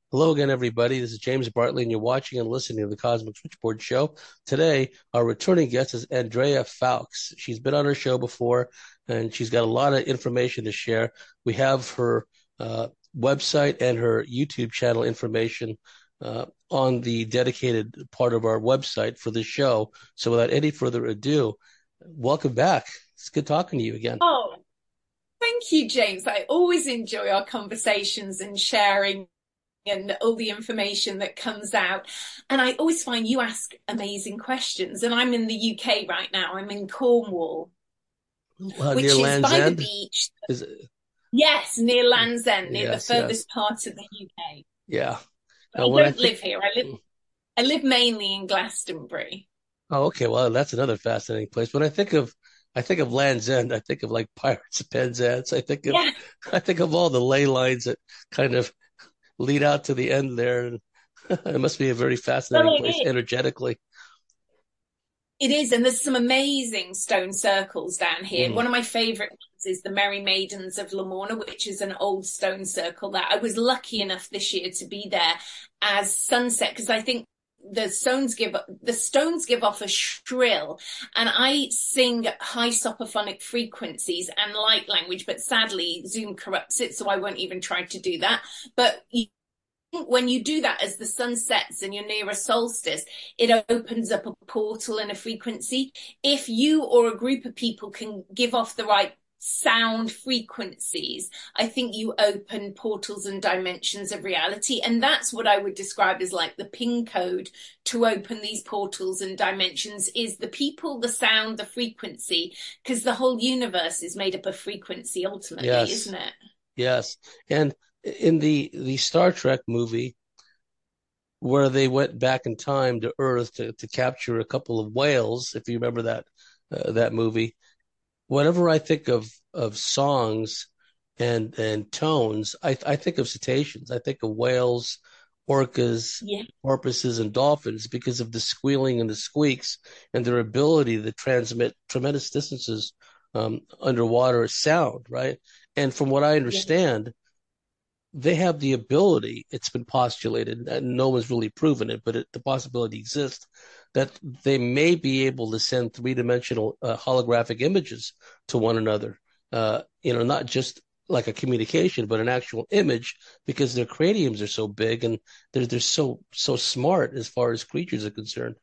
Hello again, everybody. This is James Bartley, and you're watching and listening to the Cosmic Switchboard Show. Today, our returning guest is Andrea Fowlkes. She's been on our show before, and she's got a lot of information to share. We have her uh, website and her YouTube channel information on the dedicated part of our website for this show. So, without any further ado, welcome back. It's good talking to you again. Oh, thank you, James. I always enjoy our conversations and sharing and all the information that comes out. And I always find you ask amazing questions. And I'm in the UK right now. I'm in Cornwall, Near which is Land's by the End? beach. Is it? Yes, near Land's End, near the Yes, yes, furthest part of the UK. yeah. But Now, I when I don't think, live here. I live mainly in Glastonbury. oh, okay. Well, that's another fascinating place. When I think of Land's End, I think of like Pirates of Penzance. Yeah, I think of all the ley lines that kind of lead out to the end there. And it must be a very well, fascinating it place is. energetically. It is, and there's some amazing stone circles down here. Mm. One of my favourite ones is the Merry Maidens of Lamorna, which is an old stone circle that I was lucky enough this year to be there as sunset because I think the stones give off a shrill, and I sing high sopophonic frequencies and light language, but sadly Zoom corrupts it, so I won't even try to do that. But when you do that as the sun sets and you're near a solstice, it opens up a portal and a frequency. If you or a group of people can give off the right sound frequencies, I think you open portals and dimensions of reality. And that's what I would describe as like the pin code to open these portals and dimensions is the people, the sound, the frequency, because the whole universe is made up of frequency ultimately, Yes, isn't it? yes. And in the Star Trek movie, where they went back in time to Earth to capture a couple of whales, if you remember that movie, whenever I think of songs and tones, I think of cetaceans. I think of whales, orcas, Yeah. porpoises, and dolphins because of the squealing and the squeaks and their ability to transmit tremendous distances underwater sound, right? And from what I Yeah. understand, they have the ability, it's been postulated, and no one's really proven it, but the possibility exists that they may be able to send three-dimensional holographic images to one another. Not just like a communication, but an actual image because their craniums are so big and they're so smart as far as creatures are concerned.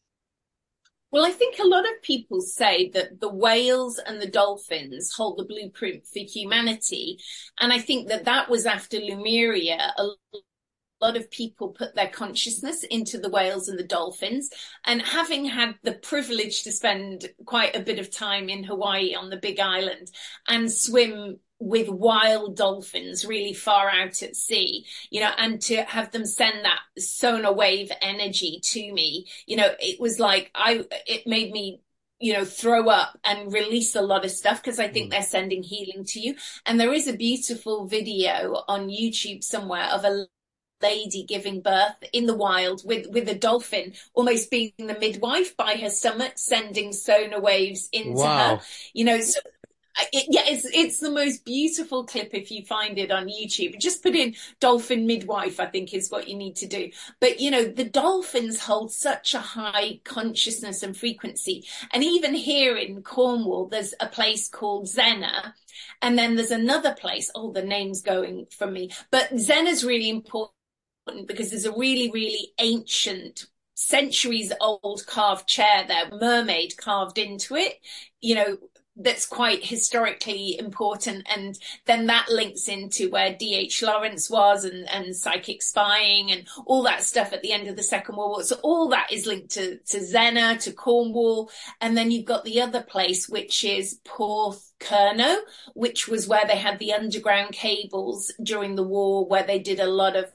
Well, I think a lot of people say that the whales and the dolphins hold the blueprint for humanity. And I think that that was after Lemuria. A lot of people put their consciousness into the whales and the dolphins. And having had the privilege to spend quite a bit of time in Hawaii on the Big Island and swim with wild dolphins really far out at sea, and to have them send that sonar wave energy to me, it was like it made me throw up and release a lot of stuff because I think Mm. they're sending healing to you. And there is a beautiful video on YouTube somewhere of a lady giving birth in the wild with a dolphin almost being the midwife by her stomach, sending sonar waves into her. Wow. So yeah, it's the most beautiful clip if you find it on YouTube. Just put in dolphin midwife, I think is what you need to do. But the dolphins hold such a high consciousness and frequency. And even here in Cornwall, there's a place called Zena. And then there's another place. Oh, the name's going from me. But Zena's really important because there's a really, really ancient, centuries old carved chair there, mermaid carved into it, you know, that's quite historically important. And then that links into where D.H. Lawrence was and psychic spying and all that stuff at the end of the Second World War. So all that is linked to Zena, to Cornwall. And then you've got the other place, which is Porthcurno, which was where they had the underground cables during the war, where they did a lot of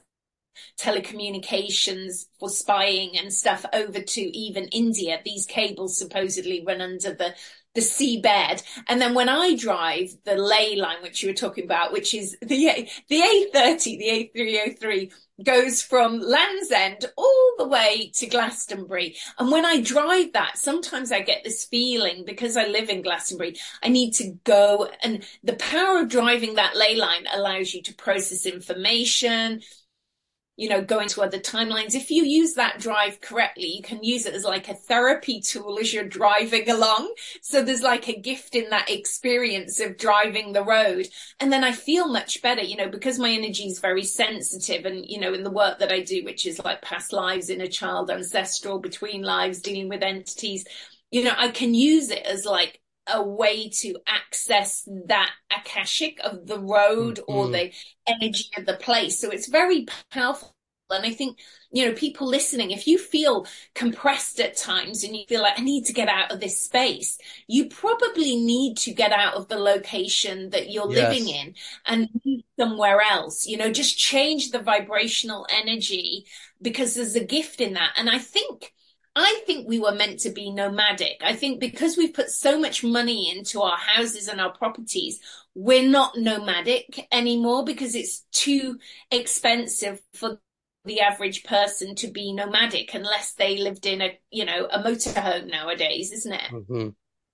telecommunications for spying and stuff over to even India. These cables supposedly run under the seabed. And then when I drive the ley line, which you were talking about, which is the A30, the A303, goes from Land's End all the way to Glastonbury. And when I drive that, sometimes I get this feeling because I live in Glastonbury, I need to go. And the power of driving that ley line allows you to process information, going to other timelines. If you use that drive correctly, you can use it as like a therapy tool as you're driving along. So there's like a gift in that experience of driving the road. And then I feel much better, because my energy is very sensitive. And, in the work that I do, which is like past lives, inner child, ancestral, between lives, dealing with entities, I can use it as like a way to access that akashic of the road or Mm-hmm. the energy of the place. So it's very powerful. And I think, people listening, if you feel compressed at times and you feel like, I need to get out of this space, you probably need to get out of the location that you're living Yes. in and move somewhere else. Just change the vibrational energy, because there's a gift in that. And I think we were meant to be nomadic. I think because we've put so much money into our houses and our properties, we're not nomadic anymore because it's too expensive for the average person to be nomadic unless they lived in a motorhome nowadays, isn't it? Mm-hmm.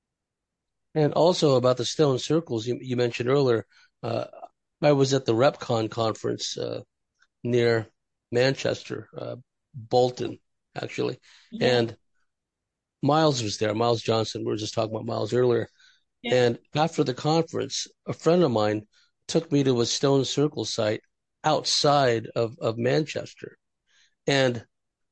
And also about the stone circles you mentioned earlier. Uh, I was at the RepCon conference near Manchester, Bolton, actually, Yeah, and Miles was there. Miles Johnson. We were just talking about Miles earlier. yeah. And after the conference, a friend of mine took me to a stone circle site outside of Manchester. And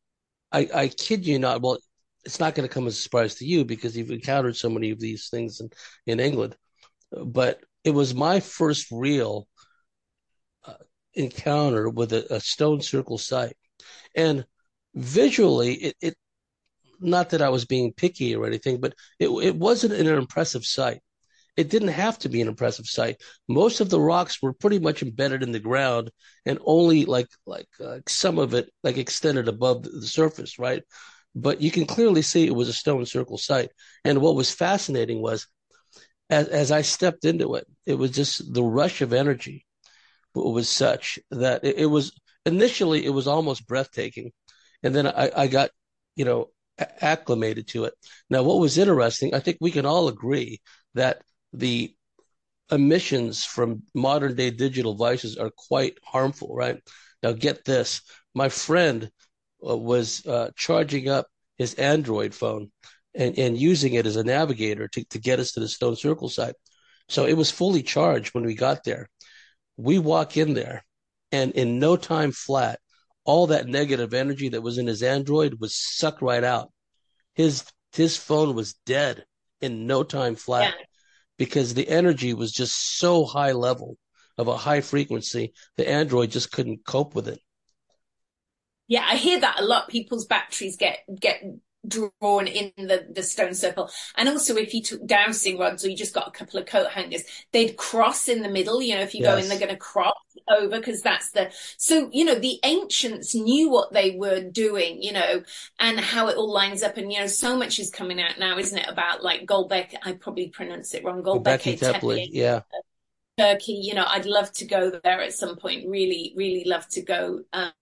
I kid you not, well, it's not going to come as a surprise to you because you've encountered so many of these things in England. But it was my first real uh, encounter with a stone circle site. And visually, it not that I was being picky or anything, but it wasn't an impressive sight. It didn't have to be an impressive sight. Most of the rocks were pretty much embedded in the ground, and only some of it like extended above the surface, right? But you can clearly see it was a stone circle site. And what was fascinating was as I stepped into it, it was just the rush of energy was such that it was initially it was almost breathtaking, and then I got you know acclimated to it. Now, what was interesting, I think we can all agree that the emissions from modern day digital devices are quite harmful, right? Now, get this: my friend was charging up his Android phone and using it as a navigator to get us to the Stone Circle site. So it was fully charged when we got there. We walk in there, and in no time flat, all that negative energy that was in his Android was sucked right out. His his phone was dead in no time Yeah. flat because the energy was just so high level of a high frequency, the Android just couldn't cope with it. Yeah, I hear that a lot. People's batteries get drawn in the stone circle. And also if you took dowsing rods or you just got a couple of coat hangers, they'd cross in the middle. If you go in, they're Yes. going to cross over because so, the ancients knew what they were doing, and how it all lines up. And, so much is coming out now, isn't it, about like Gölbek, I probably pronounced it wrong, Göbekli Gölbekli Tepe. Tepe, Yeah. Turkey. I'd love to go there at some point. Really, really love to go.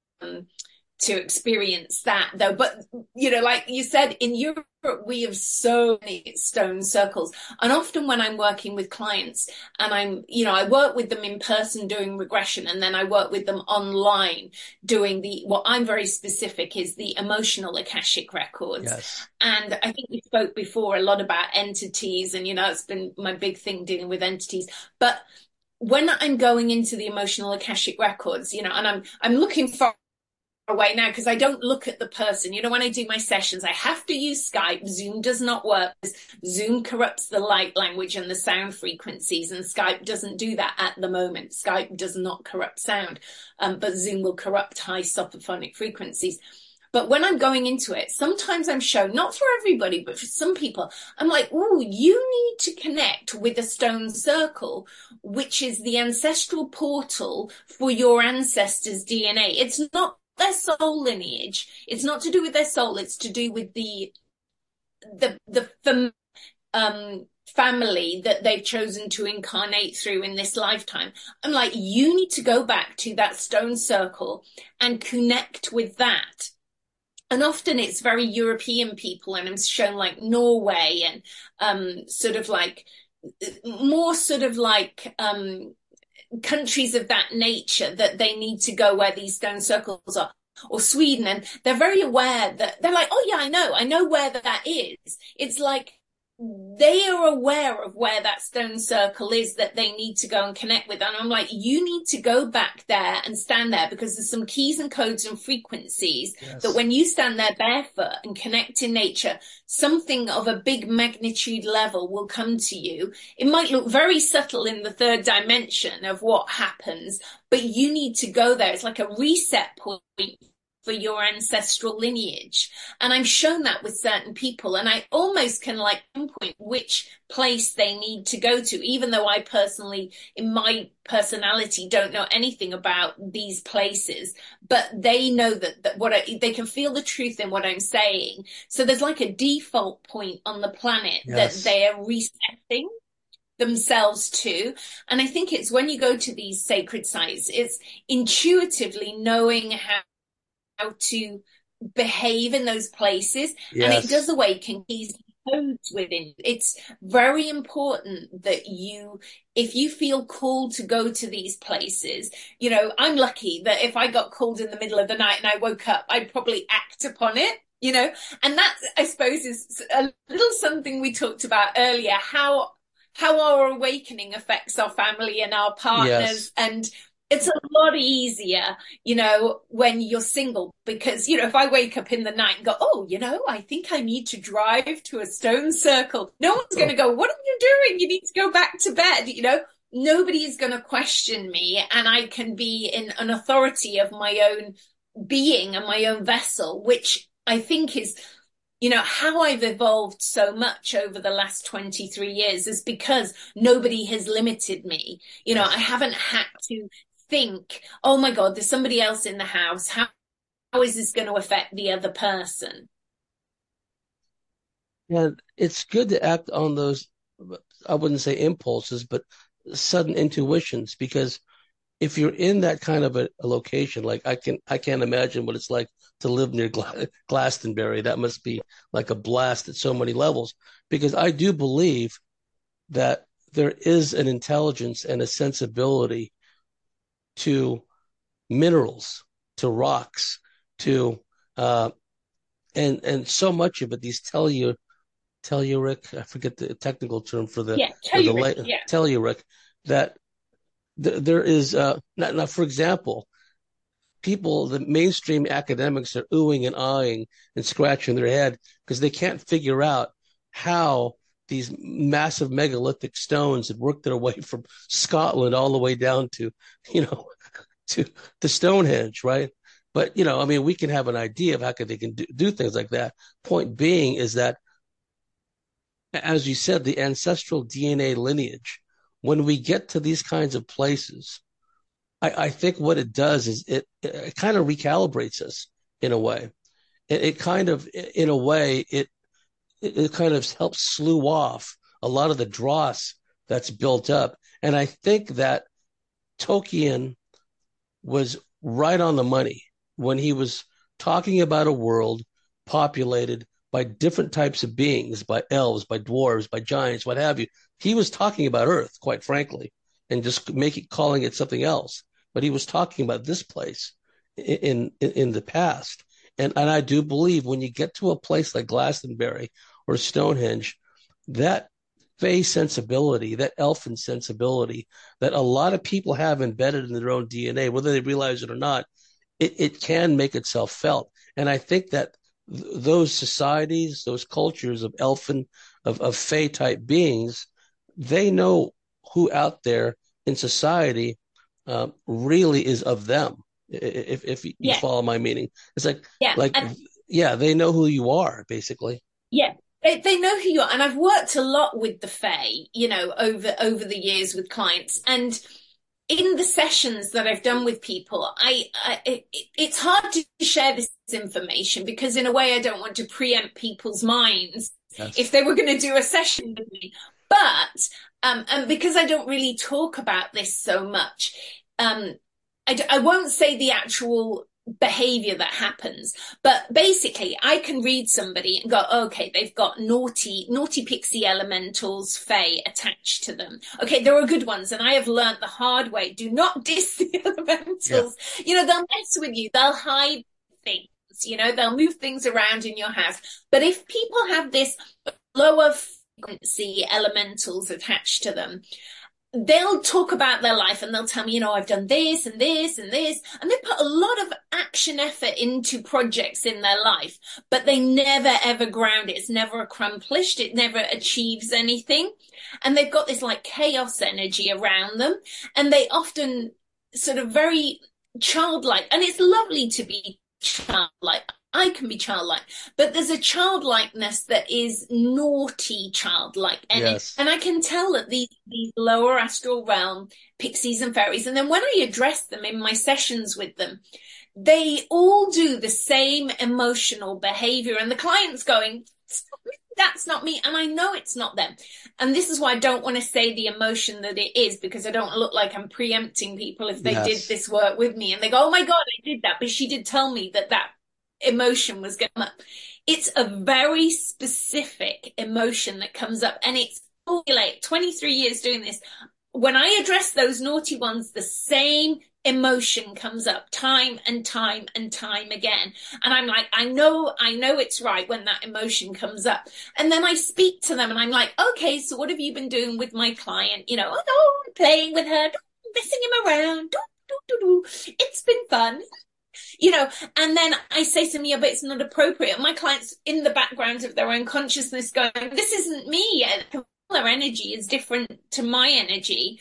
To experience that though. But like you said, in Europe we have so many stone circles, and often when I'm working with clients and I work with them in person doing regression, and then I work with them online doing what I'm very specific is the emotional akashic records. Yes. And I think we spoke before a lot about entities, and it's been my big thing dealing with entities. But when I'm going into the emotional akashic records, and I'm looking for away now because I don't look at the person. When I do my sessions, I have to use Skype. Zoom does not work. Zoom corrupts the light language and the sound frequencies, and Skype doesn't do that at the moment. Skype does not corrupt sound, but Zoom will corrupt high sopophonic frequencies. But when I'm going into it, sometimes I'm shown, not for everybody, but for some people, I'm like, oh, you need to connect with a stone circle, which is the ancestral portal for your ancestors' DNA. It's not their soul lineage. It's not to do with their soul. It's to do with the family that they've chosen to incarnate through in this lifetime. I'm like, you need to go back to that stone circle and connect with that. And often it's very European people, and I'm shown like Norway and sort of like more sort of like countries of that nature that they need to go where these stone circles are, or Sweden, and they're very aware that they're like, oh yeah, I know where that is. It's like they are aware of where that stone circle is that they need to go and connect with. And I'm like, you need to go back there and stand there, because there's some keys and codes and frequencies that when you stand there barefoot and connect in nature, something of a big magnitude level will come to you. It might look very subtle in the third dimension of what happens, but you need to go there. It's like a reset point for your ancestral lineage. And I'm shown that with certain people, and I almost can like pinpoint which place they need to go to, even though I personally, in my personality, don't know anything about these places, but they know that they can feel the truth in what I'm saying. So there's like a default point on the planet that they are resetting themselves to. And I think it's when you go to these sacred sites, it's intuitively knowing how to behave in those places, and it does awaken these codes within. It's very important that if you feel called to go to these places, I'm lucky that if I got called in the middle of the night and I woke up, I'd probably act upon it, and that, I suppose, is a little something we talked about earlier, how our awakening affects our family and our partners. And it's a lot easier, when you're single, because, if I wake up in the night and go, oh, I think I need to drive to a stone circle, no one's going to go, what are you doing? You need to go back to bed. Nobody is going to question me, and I can be in an authority of my own being and my own vessel, which I think is, how I've evolved so much over the last 23 years is because nobody has limited me. I haven't had to think, oh my God, there's somebody else in the house. How is this going to affect the other person? And it's good to act on those, I wouldn't say impulses, but sudden intuitions, because if you're in that kind of a location, like I can't imagine what it's like to live near Glastonbury. That must be like a blast at so many levels, because I do believe that there is an intelligence and a sensibility to minerals, to rocks, to and so much of it, these telluric, I forget the technical term for the telluric, that there is now, for example, the mainstream academics are oohing and eyeing and scratching their head because they can't figure out how these massive megalithic stones had worked their way from Scotland all the way down to, to Stonehenge, right? But, we can have an idea of how they can do things like that. Point being is that, as you said, the ancestral DNA lineage, when we get to these kinds of places, I think what it does is it kind of recalibrates us in a way. It kind of, in a way, it kind of helps slew off a lot of the dross that's built up. And I think that Tolkien was right on the money when he was talking about a world populated by different types of beings, by elves, by dwarves, by giants, what have you. He was talking about Earth, quite frankly, and just calling it something else. But he was talking about this place in the past. And I do believe when you get to a place like Glastonbury or Stonehenge, that Fey sensibility, that elfin sensibility that a lot of people have embedded in their own DNA, whether they realize it or not, it can make itself felt. And I think that those societies, those cultures of elfin, of Fey type beings, they know who out there in society really is of them. If you follow my meaning, it's they know who you are, basically. Yeah, they know who you are, and I've worked a lot with the Fae, over the years with clients, and in the sessions that I've done with people, it's hard to share this information because, in a way, I don't want to preempt people's minds if they were going to do a session with me, but and because I don't really talk about this so much. I won't say the actual behavior that happens. But basically, I can read somebody and go, okay, they've got naughty pixie elementals, fae attached to them. Okay, there are good ones. And I have learned the hard way. Do not diss the Yeah. elementals. They'll mess with you. They'll hide things. They'll move things around in your house. But if people have this lower frequency elementals attached to them, they'll talk about their life and they'll tell me, I've done this and this and this. And they put a lot of action effort into projects in their life, but they never ever ground it. It's never accomplished. It never achieves anything. And they've got this like chaos energy around them. And they often sort of very childlike, and it's lovely to be childlike. I can be childlike, but there's a childlikeness that is naughty childlike. Yes. And I can tell that these lower astral realm pixies and fairies, and then when I address them in my sessions with them, they all do the same emotional behavior. And the client's going, that's not me. And I know it's not them. And this is why I don't want to say the emotion that it is, because I don't look like I'm preempting people if they did this work with me and they go, oh my God, I did that. But she did tell me that emotion was going up. It's a very specific emotion that comes up, and it's like 23 years doing this. When I address those naughty ones, the same emotion comes up time and time and time again. And I'm like, I know it's right when that emotion comes up. And then I speak to them and I'm like, okay, so what have you been doing with my client? Playing with her, messing him around. It's been fun. And then I say to me, but it's not appropriate. My clients in the background of their own consciousness going, this isn't me. Their energy is different to my energy.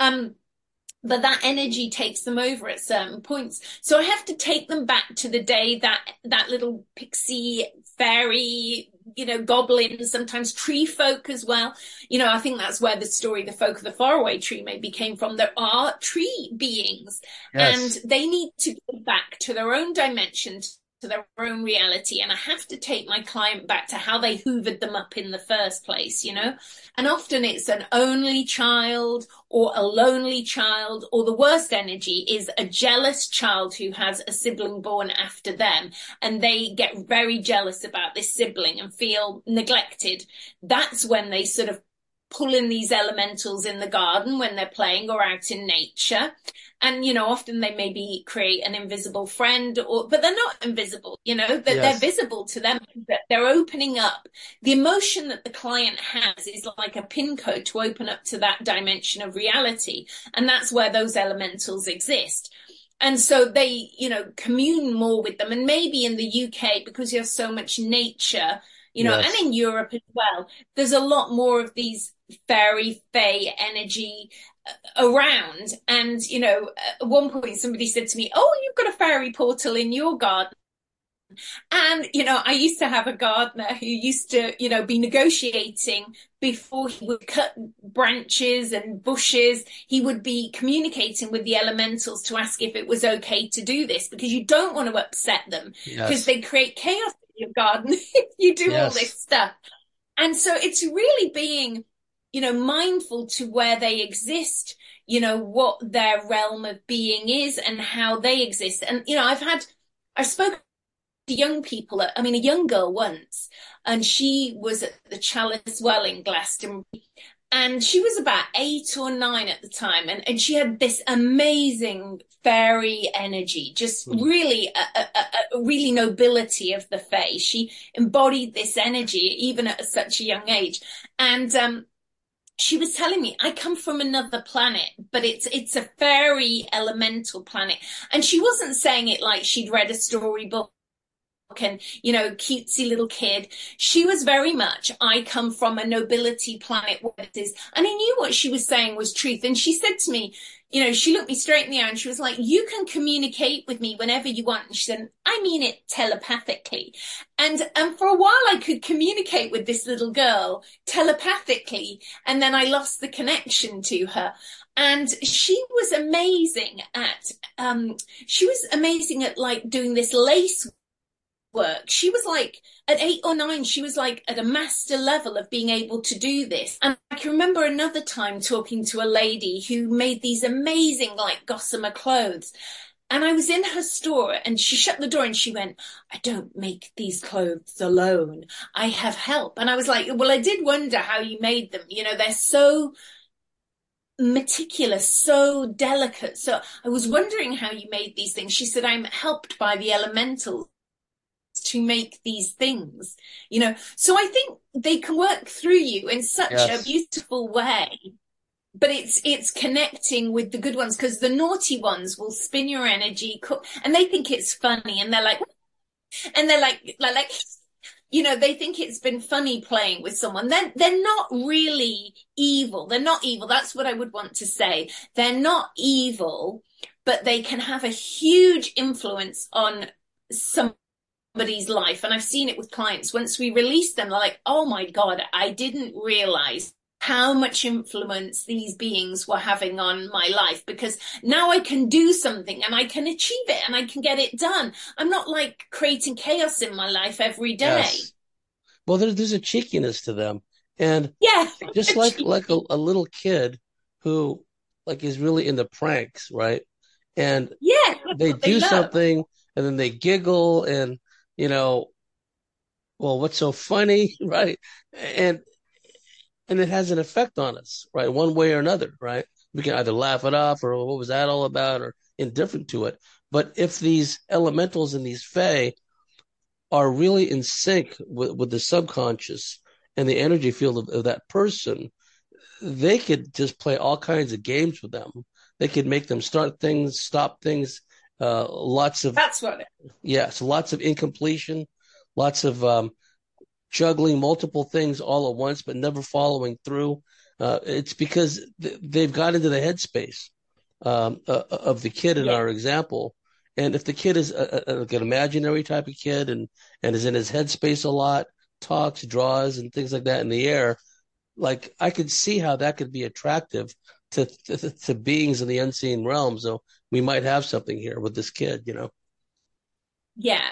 But that energy takes them over at certain points. So I have to take them back to the day that little pixie fairy, goblin, sometimes tree folk as well. I think that's where the story, the folk of the faraway tree maybe came from. There are tree beings, and they need to go back to their own dimension, to their own reality. And I have to take my client back to how they hoovered them up in the first place, And often it's an only child or a lonely child, or the worst energy is a jealous child who has a sibling born after them, and they get very jealous about this sibling and feel neglected. That's when they sort of pull in these elementals in the garden when they're playing or out in nature. And, often they maybe create an invisible friend, but they're not invisible, they're visible to them. They're opening up. The emotion that the client has is like a pin code to open up to that dimension of reality. And that's where those elementals exist. And so they, commune more with them. And maybe in the UK, because you have so much nature, and in Europe as well, there's a lot more of these fairy, fae energy around. And, at one point somebody said to me, oh, you've got a fairy portal in your garden. And, I used to have a gardener who used to, be negotiating before he would cut branches and bushes. He would be communicating with the elementals to ask if it was okay to do this, because you don't want to upset them, because they create chaos in your garden if you do all this stuff. And so it's really being, mindful to where they exist, what their realm of being is and how they exist. And, I've spoken to young people, a young girl once, and she was at the Chalice Well in Glastonbury, and she was about 8 or 9 at the time, and she had this amazing fairy energy, just really a really nobility of the fae. She embodied this energy even at such a young age. And she was telling me, I come from another planet, but it's a fairy elemental planet. And she wasn't saying it like she'd read a storybook and, cutesy little kid. She was very much, I come from a nobility planet where it is. And I knew what she was saying was truth. And she said to me, she looked me straight in the eye and she was like, you can communicate with me whenever you want. And she said, I mean it telepathically. And for a while I could communicate with this little girl telepathically. And then I lost the connection to her. And she was amazing at like doing this lace work. She was like at 8 or 9, she was like at a master level of being able to do this. And I can remember another time talking to a lady who made these amazing like gossamer clothes. And I was in her store and she shut the door and she went, I don't make these clothes alone. I have help. And I was like, well, I did wonder how you made them. You know, they're so meticulous, so delicate. So I was wondering how you made these things. She said, I'm helped by the elementals to make these things, you know. So I think they can work through you in such a Yes. beautiful way. But it's connecting with the good ones, because the naughty ones will spin your energy, and they think it's funny, and they're like, you know, they think it's been funny playing with someone. They're not really evil. They're not evil. That's what I would want to say. They're not evil, but they can have a huge influence on somebody's life. And I've seen it with clients. Once we release them, they're like, oh my God, I didn't realize how much influence these beings were having on my life, because now I can do something and I can achieve it and I can get it done. I'm not like creating chaos in my life every day. Yes. Well, there's a cheekiness to them. And Yeah. just like a little kid who like is really into pranks, right? And Yeah, that's they what they do love. something and then they giggle and you know, well, what's so funny, right? And and it has an effect on us, right? One way or another, right? We can either laugh it off or what was that all about or indifferent to it. But if these elementals and these fae are really in sync with the subconscious and the energy field of that person, they could just play all kinds of games with them. They could make them start things, stop things, lots of, That's what. yes, lots of incompletion, lots of juggling multiple things all at once, but never following through. It's because they've got into the headspace of the kid in Yeah. our example. And if the kid is like an imaginary type of kid and is in his headspace a lot, talks, draws, and things like that in the air, like I could see how that could be attractive to beings in the unseen realm. So we might have something here with this kid, you know. Yeah.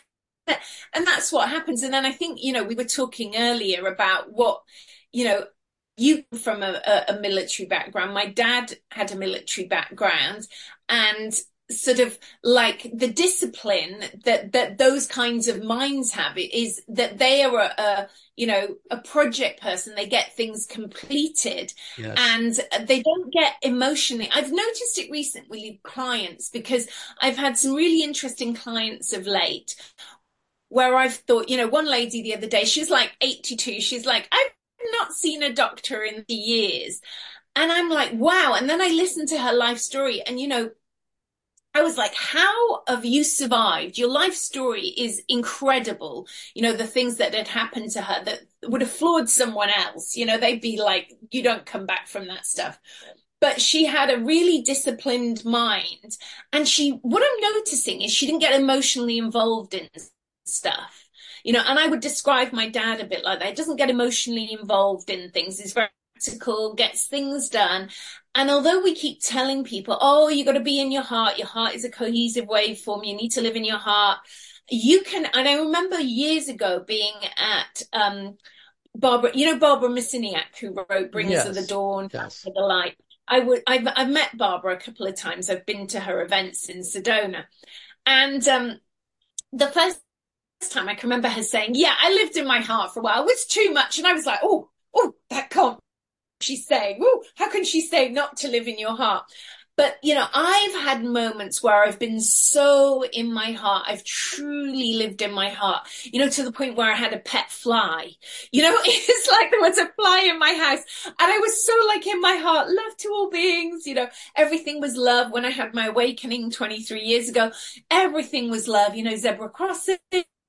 And that's what happens. And then I think, you know, we were talking earlier about what, you know, you from a military background. My dad had a military background, and sort of like the discipline that those kinds of minds have is that they are you know, a project person. They get things completed Yes. and they don't get emotionally. I've noticed it recently with clients, because I've had some really interesting clients of late where I've thought, you know, one lady the other day, she's like 82. She's like, I've not seen a doctor in years. And I'm like, wow. And then I listened to her life story, and, you know, I was like, how have you survived? Your life story is incredible. You know, the things that had happened to her that would have floored someone else. You know, they'd be like, you don't come back from that stuff. But she had a really disciplined mind. And what I'm noticing is she didn't get emotionally involved in stuff. You know, and I would describe my dad a bit like that. He doesn't get emotionally involved in things. He's very practical, gets things done. And although we keep telling people, oh, you got to be in your heart is a cohesive waveform, you need to live in your heart. You can, and I remember years ago being at Barbara, you know, Barbara Messiniak, who wrote Bringers of the Yes. Dawn, Yes. of the Light. I've met Barbara a couple of times. I've been to her events in Sedona. And the first time I can remember her saying, yeah, I lived in my heart for a while. It was too much. And I was like, oh, that can't she's saying. Oh, how can she say not to live in your heart? But, you know, I've had moments where I've been so in my heart. I've truly lived in my heart, you know, to the point where I had a pet fly. You know, it's like there was a fly in my house, and I was so like in my heart, love to all beings, you know, everything was love. When I had my awakening 23 years ago, everything was love, you know, zebra crossing,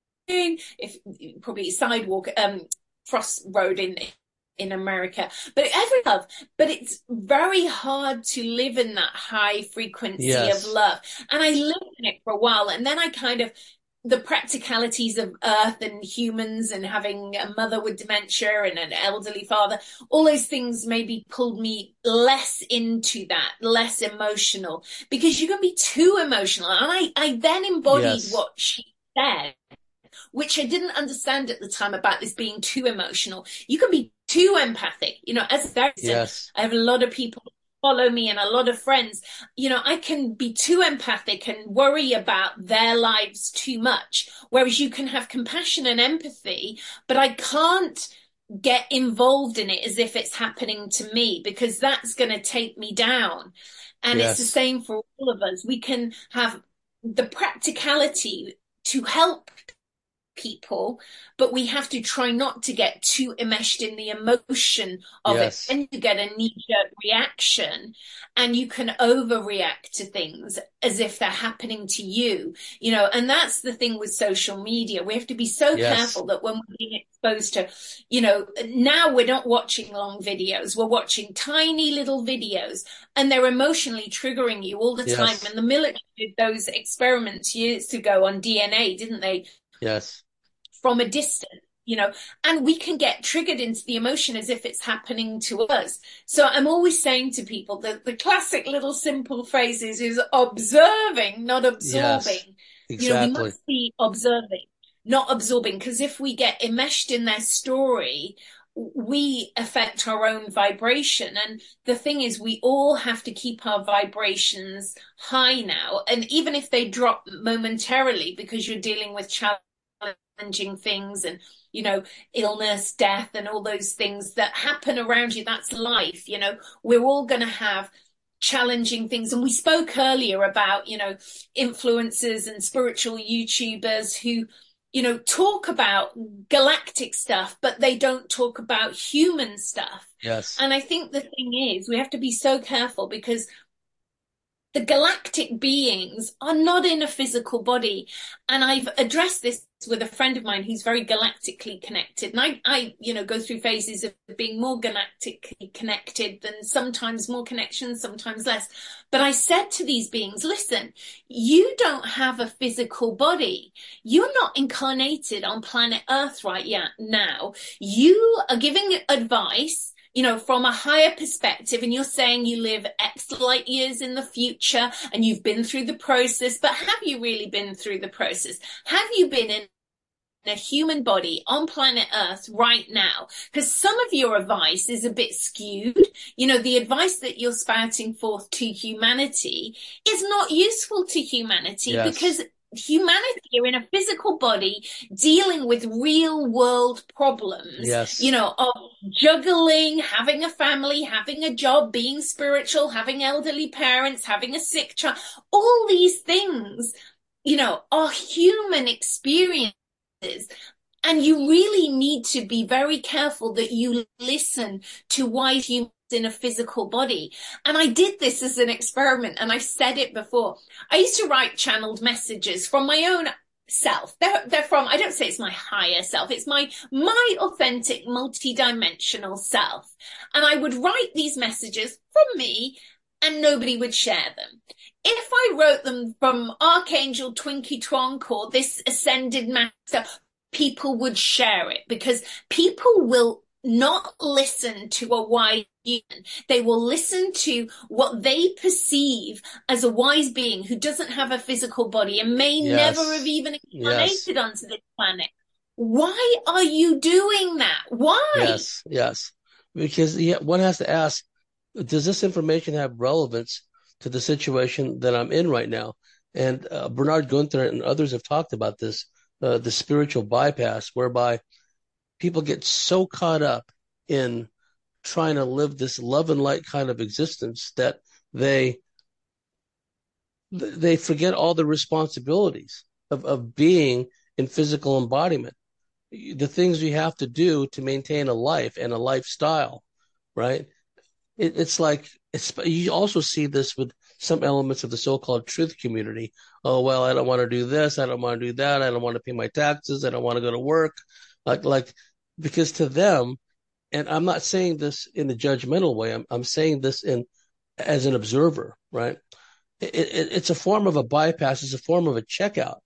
if probably sidewalk, cross road in America, but every love, but it's very hard to live in that high frequency of Yes. love. And I lived in it for a while, and then I kind of, the practicalities of earth and humans and having a mother with dementia and an elderly father, all those things maybe pulled me less into that, less emotional, because you can be too emotional. And I then embodied Yes. what she said, which I didn't understand at the time about this being too emotional. You can be too empathic. You know, as a therapist, Yes. I have a lot of people follow me and a lot of friends, I can be too empathic and worry about their lives too much. Whereas you can have compassion and empathy, but I can't get involved in it as if it's happening to me because that's going to take me down. And it's the Yes. same for all of us. We can have the practicality to help people, but we have to try not to get too enmeshed in the emotion of it. Yes. Then you get a knee-jerk reaction and you can overreact to things as if they're happening to you, and that's the thing with social media. We have to be so Yes. careful that when we're being exposed to, now we're not watching long videos, we're watching tiny little videos and they're emotionally triggering you all the time. Yes. And the military did those experiments years ago on DNA, didn't they? Yes. From a distance, and we can get triggered into the emotion as if it's happening to us. So I'm always saying to people that the classic little simple phrases is observing, not Yes. absorbing. We Exactly. must be observing, not absorbing, because if we get enmeshed in their story, we affect our own vibration. And the thing is, we all have to keep our vibrations high now. And even if they drop momentarily because you're dealing with challenging things and illness, death, and all those things that happen around you, that's life. We're all going to have challenging things. And we spoke earlier about influencers and spiritual YouTubers who talk about galactic stuff, but they don't talk about human stuff. Yes. And I think the thing is, we have to be so careful because the galactic beings are not in a physical body. And I've addressed this with a friend of mine who's very galactically connected. And I go through phases of being more galactically connected than sometimes more connections, sometimes less. But I said to these beings, listen, you don't have a physical body. You're not incarnated on planet Earth right now. You are giving advice from a higher perspective, and you're saying you live X light years in the future and you've been through the process, but have you really been through the process? Have you been in a human body on planet Earth right now? Because some of your advice is a bit skewed. The advice that you're spouting forth to humanity is not useful to humanity Yes. because humanity are in a physical body dealing with real world problems, Yes. of juggling, having a family, having a job, being spiritual, having elderly parents, having a sick child. All these things, are human experiences. And you really need to be very careful that you listen to wise humans in a physical body. And I did this as an experiment, and I said it before. I used to write channeled messages from my own self. They're from, I don't say it's my higher self, it's my authentic multi-dimensional self. And I would write these messages from me and nobody would share them. If I wrote them from Archangel Twinkie Twonk or this ascended master, people would share it because people will not listen to a wise human. They will listen to what they perceive as a wise being who doesn't have a physical body and may never have Yes. even Yes. incarnated onto this planet. Why are you doing that? Why? Yes. Yes. Because one has to ask, does this information have relevance to the situation that I'm in right now? And Bernard Gunther and others have talked about this, the spiritual bypass, whereby people get so caught up in trying to live this love and light kind of existence that they forget all the responsibilities of being in physical embodiment, the things you have to do to maintain a life and a lifestyle, right? It's like you also see this with some elements of the so-called truth community. Oh, well, I don't want to do this. I don't want to do that. I don't want to pay my taxes. I don't want to go to work. Like, because to them, and I'm not saying this in a judgmental way. I'm saying this as an observer, right? It's a form of a bypass. It's a form of a checkout.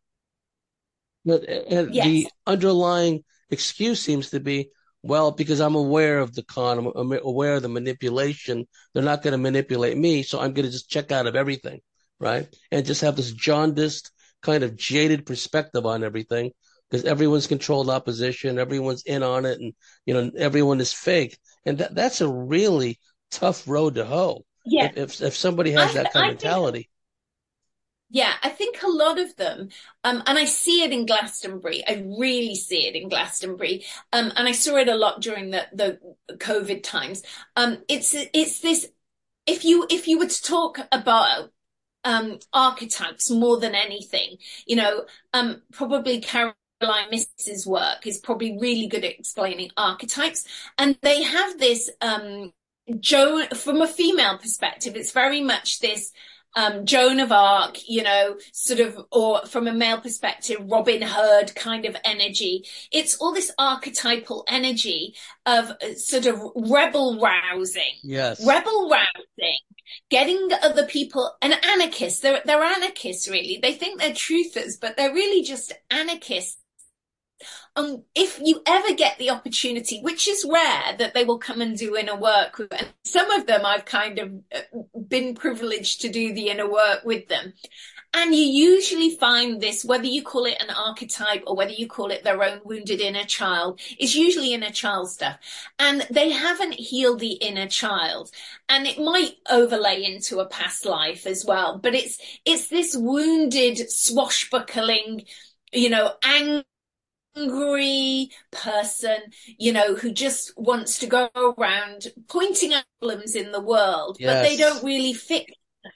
And Yes. the underlying excuse seems to be, well, because I'm aware of the con, I'm aware of the manipulation, they're not going to manipulate me, so I'm going to just check out of everything, right? And just have this jaundiced, kind of jaded perspective on everything, because everyone's controlled opposition, everyone's in on it, and everyone is fake. And that's a really tough road to hoe Yeah, if somebody has that kind of I think mentality. yeah, I think a lot of them, and I see it in Glastonbury. I really see it in Glastonbury, and I saw it a lot during the COVID times. It's this. If you were to talk about archetypes more than anything, probably Caroline Miss's work is probably really good at explaining archetypes, and they have this Joan from a female perspective. It's very much this Joan of Arc, sort of, or from a male perspective, Robin Hood kind of energy. It's all this archetypal energy of sort of Yes. rebel rousing, getting other people, and anarchists. They're anarchists, really. They think they're truthers, but they're really just anarchists. If you ever get the opportunity, which is rare, that they will come and do inner work, and some of them I've kind of been privileged to do the inner work with them. And you usually find this, whether you call it an archetype or whether you call it their own wounded inner child, is usually inner child stuff. And they haven't healed the inner child. And it might overlay into a past life as well. But it's this wounded, swashbuckling, angry person, who just wants to go around pointing out problems in the world, but they don't Yes. really fix.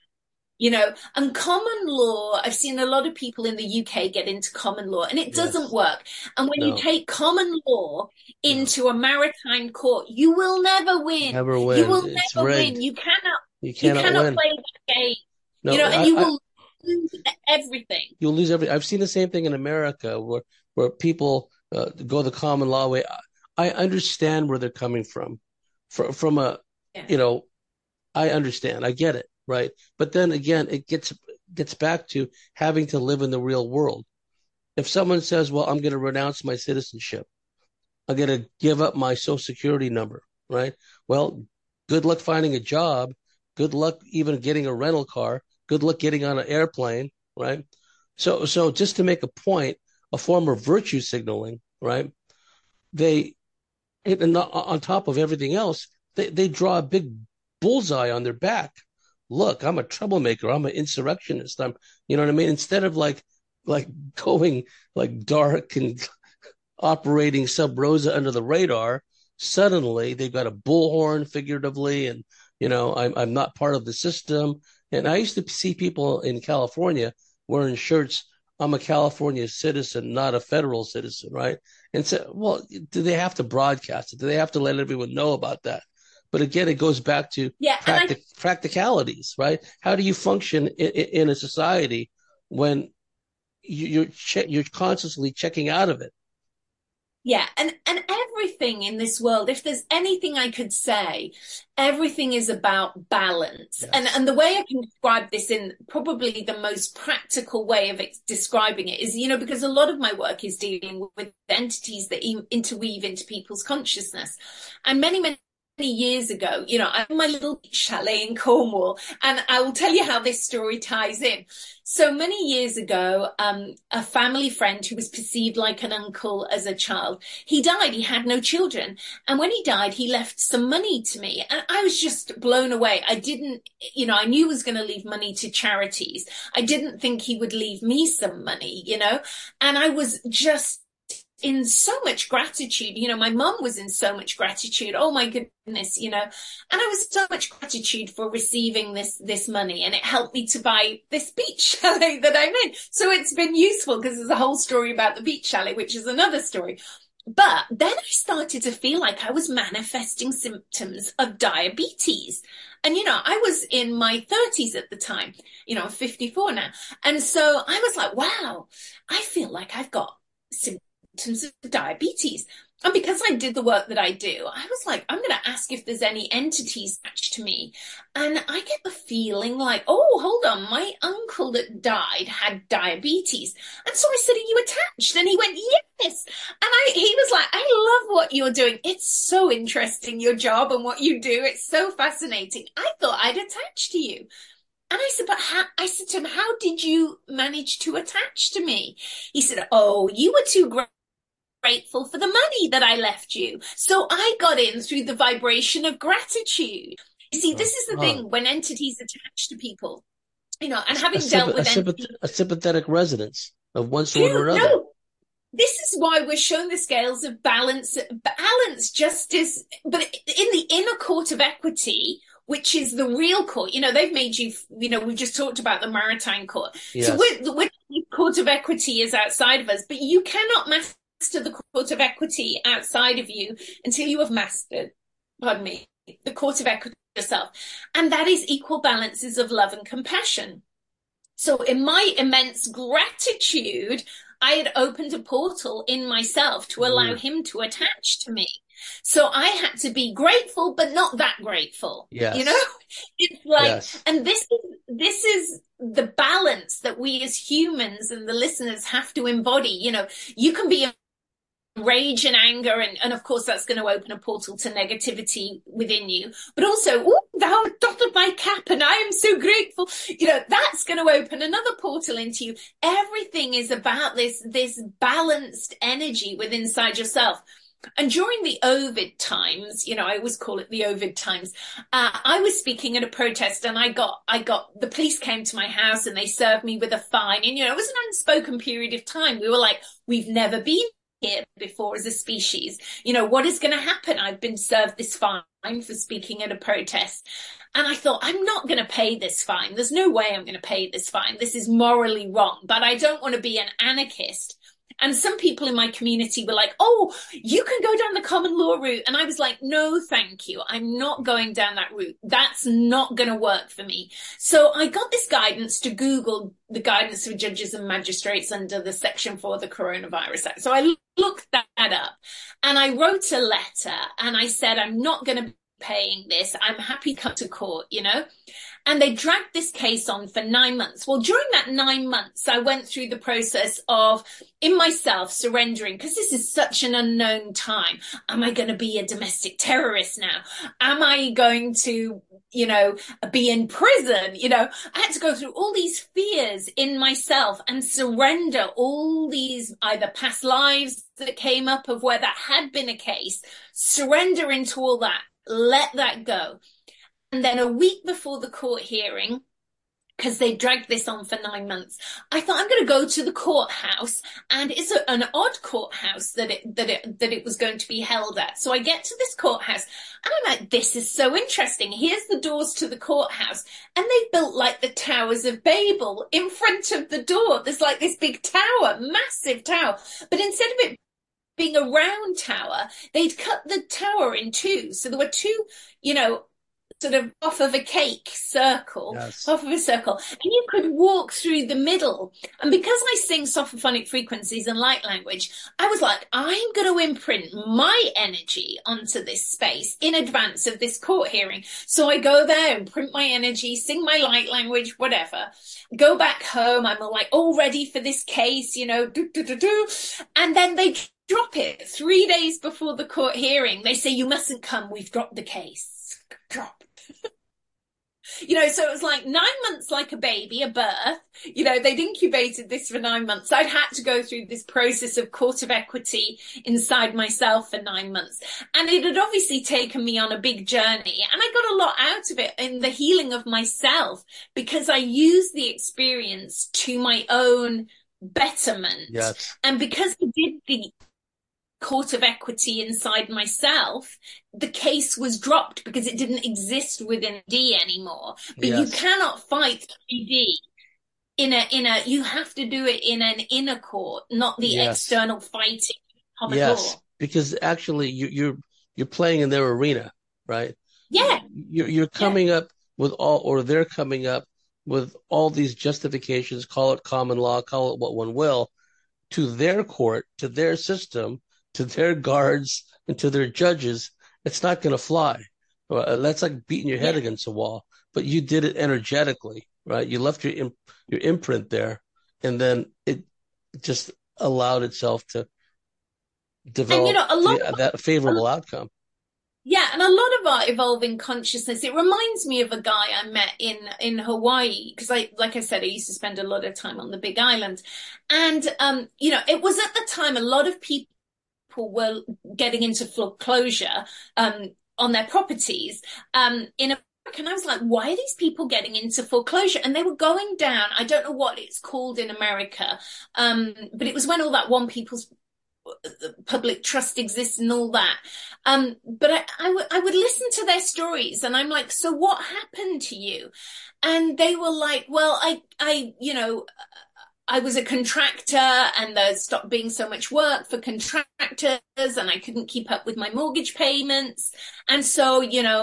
And common law, I've seen a lot of people in the UK get into common law, and it doesn't Yes. work. And when you No. take common law No. into a maritime court, you will never win. Never You win. will It's never rigged. win. You You cannot cannot win. play that game. No, And you will lose everything. you'll lose every. I've seen the same thing in America where people go the common law way. I understand where they're coming from. From a, Yeah. you know, I understand. I get it, right? But then again, it gets back to having to live in the real world. If someone says, "Well, I'm going to renounce my citizenship. I'm going to give up my social security number," right? Well, good luck finding a job. Good luck even getting a rental car. Good luck getting on an airplane, right? So just to make a point, a form of virtue signaling, right? They and on top of everything else, they draw a big bullseye on their back. Look, I'm a troublemaker. I'm an insurrectionist. I'm, you know what I mean? Instead of like going like dark and operating sub rosa under the radar, suddenly they've got a bullhorn figuratively, and I'm not part of the system. And I used to see people in California wearing shirts. I'm a California citizen, not a federal citizen, right? And so, well, do they have to broadcast it? Do they have to let everyone know about that? But again, it goes back to Yeah. practicalities, right? How do you function in a society when you're constantly checking out of it? Yeah, and everything in this world, if there's anything I could say, everything is about balance. And Yes. and the way I can describe this in probably the most practical way of describing it is, because a lot of my work is dealing with entities that interweave into people's consciousness. And many years ago, I have my little chalet in Cornwall, and I will tell you how this story ties in. So many years ago, a family friend who was perceived like an uncle as a child, he died. He had no children. And when he died, he left some money to me. And I was just blown away. I didn't, I knew he was going to leave money to charities. I didn't think he would leave me some money, and I was just in so much gratitude. My mum was in so much gratitude. Oh my goodness, and I was so much gratitude for receiving this money, and it helped me to buy this beach chalet that I'm in. So it's been useful because there's a whole story about the beach chalet, which is another story. But then I started to feel like I was manifesting symptoms of diabetes. And, I was in my 30s at the time, I'm 54 now. And so I was like, wow, I feel like I've got symptoms of diabetes. And because I did the work that I do, I was like, I'm going to ask if there's any entities attached to me. And I get the feeling like, oh, hold on, my uncle that died had diabetes. And so I said, are you attached? And he went, yes. And he was like, I love what you're doing. It's so interesting, your job and what you do. It's so fascinating. I thought I'd attach to you. And I said, I said to him, how did you manage to attach to me? He said, oh, you were too grateful for the money that I left you. So I got in through the vibration of gratitude. You see, Oh, this is the oh. thing when entities attach to people, and having dealt with entities. A sympathetic resonance of one sort or True, another. no, this is why we're shown the scales of balance, justice, but in the inner court of equity, which is the real court. They've made we've just talked about the maritime court. So Yes. the court of equity is outside of us, but you cannot master the court of equity outside of you until you have mastered, pardon me, the court of equity yourself. And that is equal balances of love and compassion. So in my immense gratitude, I had opened a portal in myself to allow Mm. him to attach to me. So I had to be grateful, but not that grateful. Yes. It's like, Yes. and this is the balance that we as humans and the listeners have to embody. You can be rage and anger, and of course that's going to open a portal to negativity within you, but also, oh, thou doffed my cap and I am so grateful, that's going to open another portal into you. Everything is about this balanced energy within inside yourself. And during the Ovid times, I always call it the Ovid times, I was speaking at a protest, and the police came to my house and they served me with a fine. And, it was an unspoken period of time. We were like, we've never been here before as a species. What is going to happen? I've been served this fine for speaking at a protest. And I thought, I'm not going to pay this fine. There's no way I'm going to pay this fine. This is morally wrong, but I don't want to be an anarchist. And some people in my community were like, oh, you can go down the common law route. And I was like, no, thank you. I'm not going down that route. That's not going to work for me. So I got this guidance to Google the guidance for judges and magistrates under the Section 4 of the Coronavirus Act. So I looked that up and I wrote a letter and I said, I'm not going to be paying this. I'm happy to come to court, And they dragged this case on for 9 months. Well, during that 9 months, I went through the process of, in myself, surrendering, because this is such an unknown time. Am I going to be a domestic terrorist now? Am I going to, be in prison? I had to go through all these fears in myself and surrender all these either past lives that came up of where that had been a case, surrender into all that, let that go. And then a week before the court hearing, because they dragged this on for 9 months, I thought, I'm going to go to the courthouse, and it's an odd courthouse that it was going to be held at. So I get to this courthouse and I'm like, this is so interesting. Here's the doors to the courthouse, and they built like the Towers of Babel in front of the door. There's like this big tower, massive tower, but instead of it being a round tower, they'd cut the tower in two. So there were two, sort of off of a cake circle, Yes. off of a circle, and you could walk through the middle. And because I sing sophophonic frequencies and light language, I was like, I'm going to imprint my energy onto this space in advance of this court hearing. So I go there and print my energy, sing my light language, whatever, go back home. I'm all ready for this case, and then they drop it 3 days before the court hearing. They say, you mustn't come. We've dropped the case. Drop. So it was like 9 months like a baby, a birth. They'd incubated this for 9 months. I'd had to go through this process of court of equity inside myself for 9 months. And it had obviously taken me on a big journey. And I got a lot out of it in the healing of myself, because I used the experience to my own betterment. Yes. And because I did the court of equity inside myself, the case was dropped because it didn't exist within D anymore. But Yes. you cannot fight 3D you have to do it in an inner court, not the Yes. external fighting of Yes, law. because actually you're playing in their arena, right? Yeah. You're coming up with or they're coming up with all these justifications, call it common law, call it what one will, to their court, to their system, to their guards, and to their judges. It's not going to fly. That's like beating your head against a wall. But you did it energetically, right? You left your imprint there, and then it just allowed itself to develop that favorable outcome. Yeah, and a lot of our evolving consciousness, it reminds me of a guy I met in Hawaii, because like I said, I used to spend a lot of time on the Big Island. And, it was at the time a lot of people were getting into foreclosure on their properties in a And I was like, why are these people getting into foreclosure? And they were going down. I don't know what it's called in America, but it was when all that one people's public trust exists and all that. But I would listen to their stories, and I'm like, so what happened to you? And they were like, well, I was a contractor and there stopped being so much work for contractors and I couldn't keep up with my mortgage payments. And so,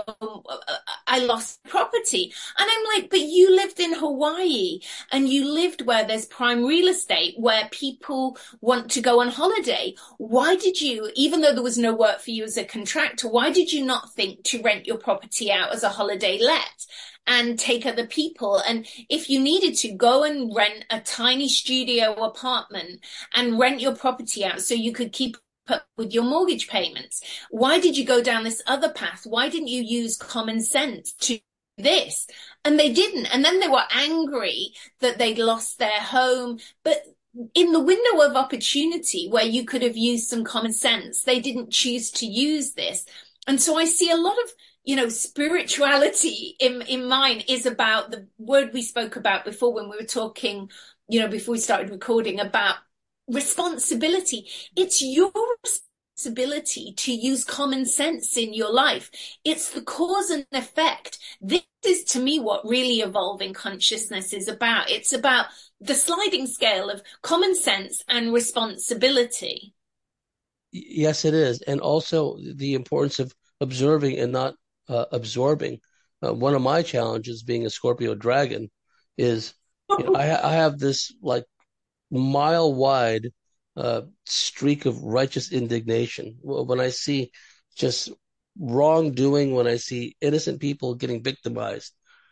I lost property. And I'm like, but you lived in Hawaii and you lived where there's prime real estate, where people want to go on holiday. Why did you, even though there was no work for you as a contractor, why did you not think to rent your property out as a holiday let? And take other people. And if you needed to, go and rent a tiny studio apartment and rent your property out so you could keep up with your mortgage payments. Why did you go down this other path? Why didn't you use common sense to this? And they didn't. And then they were angry that they'd lost their home. But in the window of opportunity where you could have used some common sense, they didn't choose to use this. And so I see a lot of spirituality in mine is about the word we spoke about before when we were talking, before we started recording, about responsibility. It's your responsibility to use common sense in your life. It's the cause and effect. This is, to me, what really evolving consciousness is about. It's about the sliding scale of common sense and responsibility. Yes, it is. And also the importance of observing and not absorbing. One of my challenges being a Scorpio dragon is I have this like mile wide streak of righteous indignation when I see just wrongdoing, when I see innocent people getting victimized.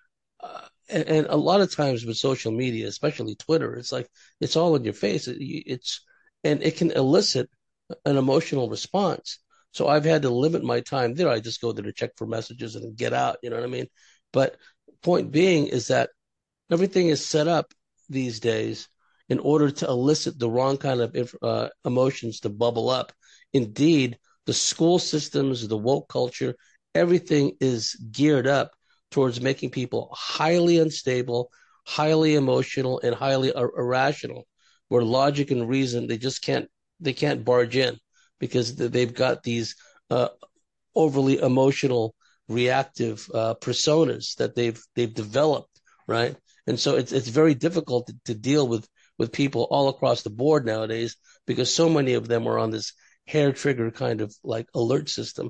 And a lot of times with social media, especially Twitter, it's like it's all in your face. And it can elicit an emotional response. So I've had to limit my time there. I just go there to check for messages and get out. You know what I mean? But point being is that everything is set up these days in order to elicit the wrong kind of emotions to bubble up. Indeed, the school systems, the woke culture, everything is geared up towards making people highly unstable, highly emotional, and highly irrational, where logic and reason, they can't barge in because they've got these overly emotional, reactive personas that they've developed, right? And so it's very difficult to deal with people all across the board nowadays because so many of them are on this hair trigger kind of like alert system.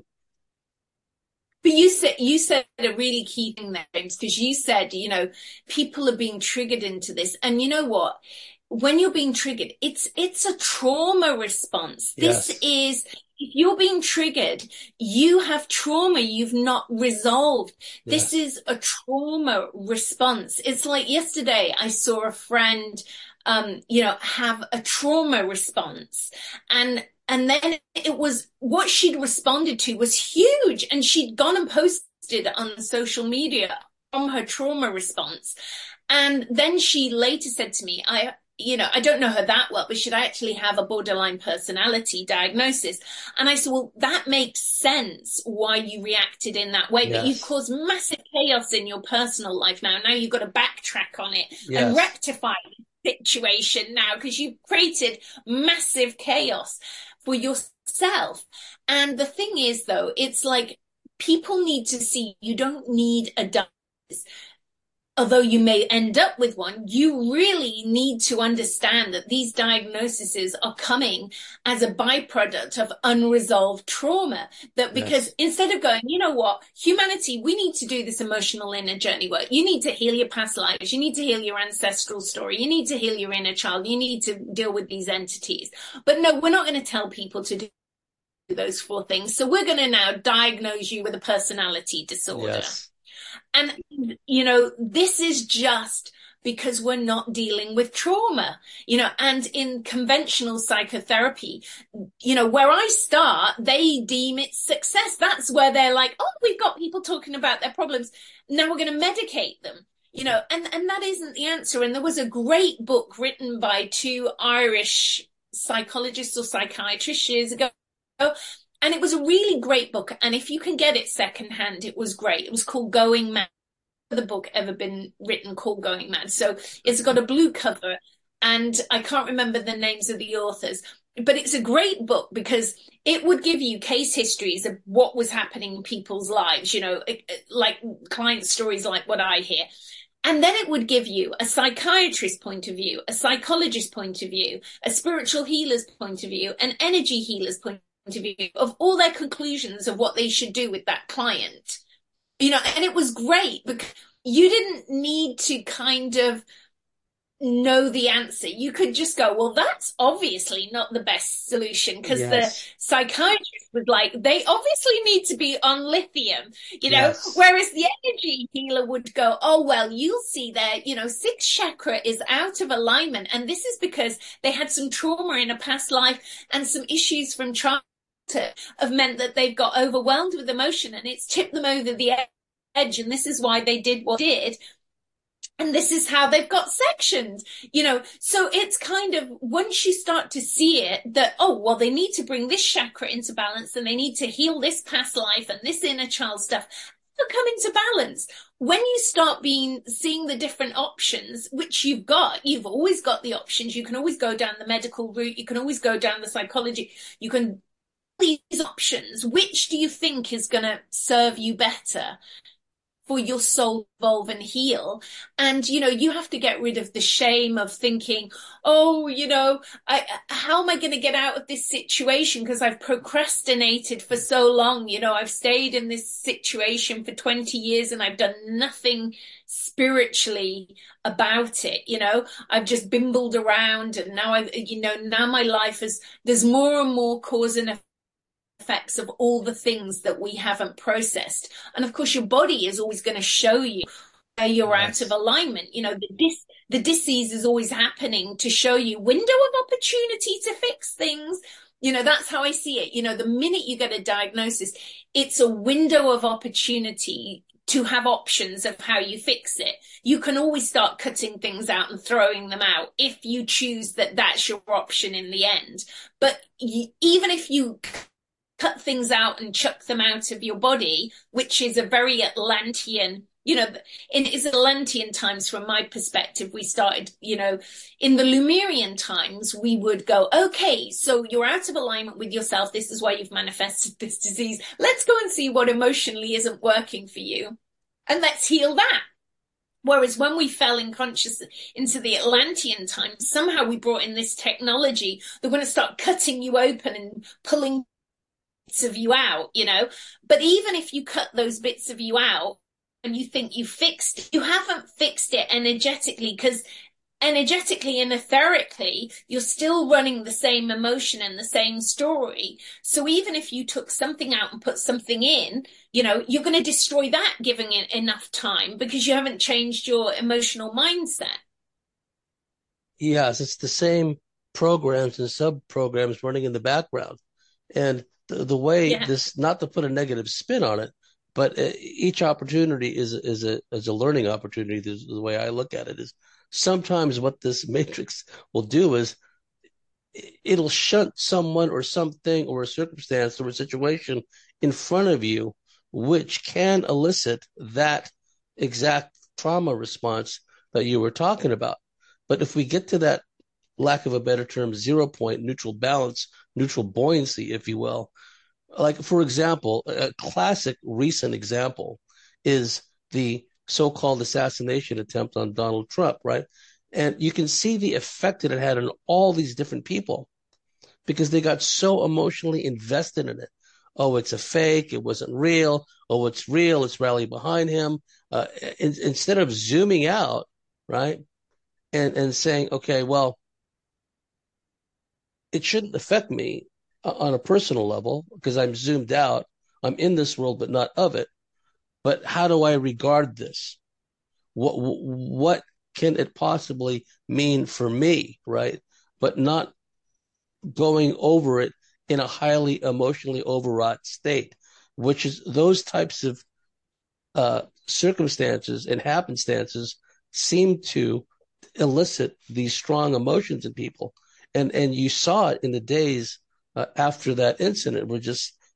But you said a really key thing there, James, because you said, people are being triggered into this. And you know what? When you're being triggered, it's a trauma response. Yes. This is, if you're being triggered, you have trauma you've not resolved. Yes. This is a trauma response. It's like yesterday I saw a friend, have a trauma response. And then it was what she'd responded to was huge. And she'd gone and posted on social media from her trauma response. And then she later said to me, I don't know her that well, but should I actually have a borderline personality diagnosis? And I said, well, that makes sense why you reacted in that way, but you've Yes. caused massive chaos in your personal life now. Now you've got to backtrack on it and Yes. rectify the situation now because you've created massive chaos for yourself. And the thing is, though, it's like people need to see you don't need a diagnosis. Although you may end up with one, you really need to understand that these diagnoses are coming as a byproduct of unresolved trauma. That because Yes. instead of going, you know what, humanity, we need to do this emotional inner journey work. You need to heal your past lives. You need to heal your ancestral story. You need to heal your inner child. You need to deal with these entities. But no, we're not going to tell people to do those four things. So we're going to now diagnose you with a personality disorder. Yes. And, this is just because we're not dealing with trauma, and in conventional psychotherapy, where I start, they deem it success. That's where they're like, oh, we've got people talking about their problems. Now we're going to medicate them, and that isn't the answer. And there was a great book written by two Irish psychologists or psychiatrists years ago. And it was a really great book. And if you can get it secondhand, it was great. It was called Going Mad. The book ever been written called Going Mad. So it's got a blue cover, and I can't remember the names of the authors, but it's a great book because it would give you case histories of what was happening in people's lives, like client stories like what I hear. And then it would give you a psychiatrist's point of view, a psychologist's point of view, a spiritual healer's point of view, an energy healer's point of view of all their conclusions of what they should do with that client. And it was great because you didn't need to kind of know the answer. You could just go, well, that's obviously not the best solution because the psychiatrist was like, they obviously need to be on lithium, whereas the energy healer would go, oh, well, you'll see their, sixth chakra is out of alignment. And this is because they had some trauma in a past life and some issues from childhood have meant that they've got overwhelmed with emotion and it's tipped them over the edge. And this is why they did what they did. And this is how they've got sectioned, so it's kind of once you start to see it that, oh, well, they need to bring this chakra into balance and they need to heal this past life and this inner child stuff. They'll come into balance. When you start seeing the different options, which you've always got the options. You can always go down the medical route. You can always go down the psychology. You can these options. Which do you think is going to serve you better for your soul to evolve and heal? And, you have to get rid of the shame of thinking, oh, how am I going to get out of this situation? Because I've procrastinated for so long. I've stayed in this situation for 20 years and I've done nothing spiritually about it. I've just bimbled around and now now my life there's more and more cause and effects of all the things that we haven't processed. And of course, your body is always going to show you where you're out of alignment. The disease is always happening to show you window of opportunity to fix things. That's how I see it. The minute you get a diagnosis, it's a window of opportunity to have options of how you fix it. You can always start cutting things out and throwing them out if you choose that that's your option in the end. But even if you cut things out and chuck them out of your body, which is a very Atlantean, in Atlantean times, from my perspective, we started, in the Lemurian times, we would go, okay, so you're out of alignment with yourself. This is why you've manifested this disease. Let's go and see what emotionally isn't working for you. And let's heal that. Whereas when we fell in consciousness into the Atlantean times, somehow we brought in this technology. They're going to start cutting you open and pulling bits of you out, but even if you cut those bits of you out and you think you fixed it, you haven't fixed it energetically, because energetically and etherically you're still running the same emotion and the same story. So even if you took something out and put something in, you're going to destroy that, giving it enough time, because you haven't changed your emotional mindset. Yes, it's the same programs and sub-programs running in the background. And the way this, not to put a negative spin on it, but each opportunity is a learning opportunity. The way I look at it is sometimes what this matrix will do is it'll shunt someone or something or a circumstance or a situation in front of you, which can elicit that exact trauma response that you were talking about. But if we get to that, lack of a better term, 0 point, neutral balance, neutral buoyancy, if you will. Like, for example, a classic recent example is the so-called assassination attempt on Donald Trump, right? And you can see the effect that it had on all these different people because they got so emotionally invested in it. Oh, it's a fake. It wasn't real. Oh, it's real. Let's rally behind him. Instead of zooming out, right, and saying, okay, well, it shouldn't affect me on a personal level because I'm zoomed out. I'm in this world, but not of it. But how do I regard this? What can it possibly mean for me, right? But not going over it in a highly emotionally overwrought state, which is those types of circumstances and happenstances seem to elicit these strong emotions in people. And you saw it in the days after that incident, where just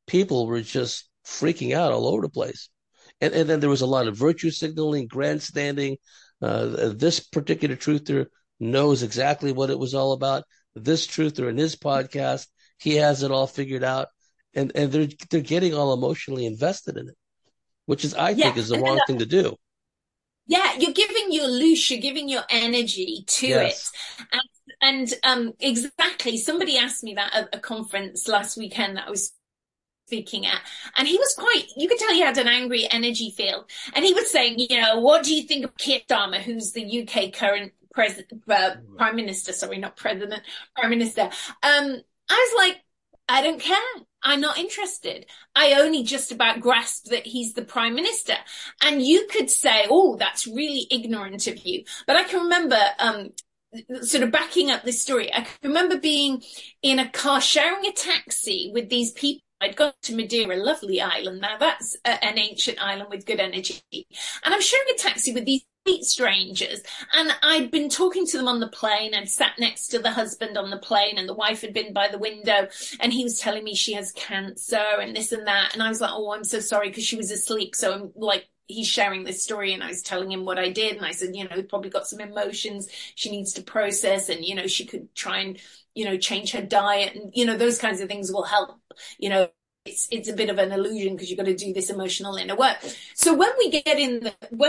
people were just freaking out all over the place. And then there was a lot of virtue signaling, grandstanding. This particular truther knows exactly what it was all about. This truther in his podcast, he has it all figured out, and they're getting all emotionally invested in it, which is I think Yeah. is the And then wrong thing to do. yeah, you're giving your loose, you're giving your energy to it. Yes. And exactly, somebody asked me that at a conference last weekend that I was speaking at, and he was quite, you could tell he had an angry energy feel. And he was saying, what do you think of Keir Starmer, who's the UK current prime minister, sorry, not president, prime minister. I was like, I don't care. I'm not interested. I only just about grasp that he's the prime minister. And you could say, oh, that's really ignorant of you. But I can remember, sort of backing up this story, I can remember being in a car sharing a taxi with these people. I'd gone to Madeira, a lovely island. Now that's an ancient island with good energy. And I'm sharing a taxi with these strangers. And I'd been talking to them on the plane. I'd sat next to the husband on the plane, and the wife had been by the window, and he was telling me she has cancer and this and that. And I was like, oh, I'm so sorry, because she was asleep. So I'm like, he's sharing this story, and I was telling him what I did. And I said, probably got some emotions she needs to process, and, she could try and, change her diet, and, those kinds of things will help, it's a bit of an illusion because you've got to do this emotional inner work. So when we get in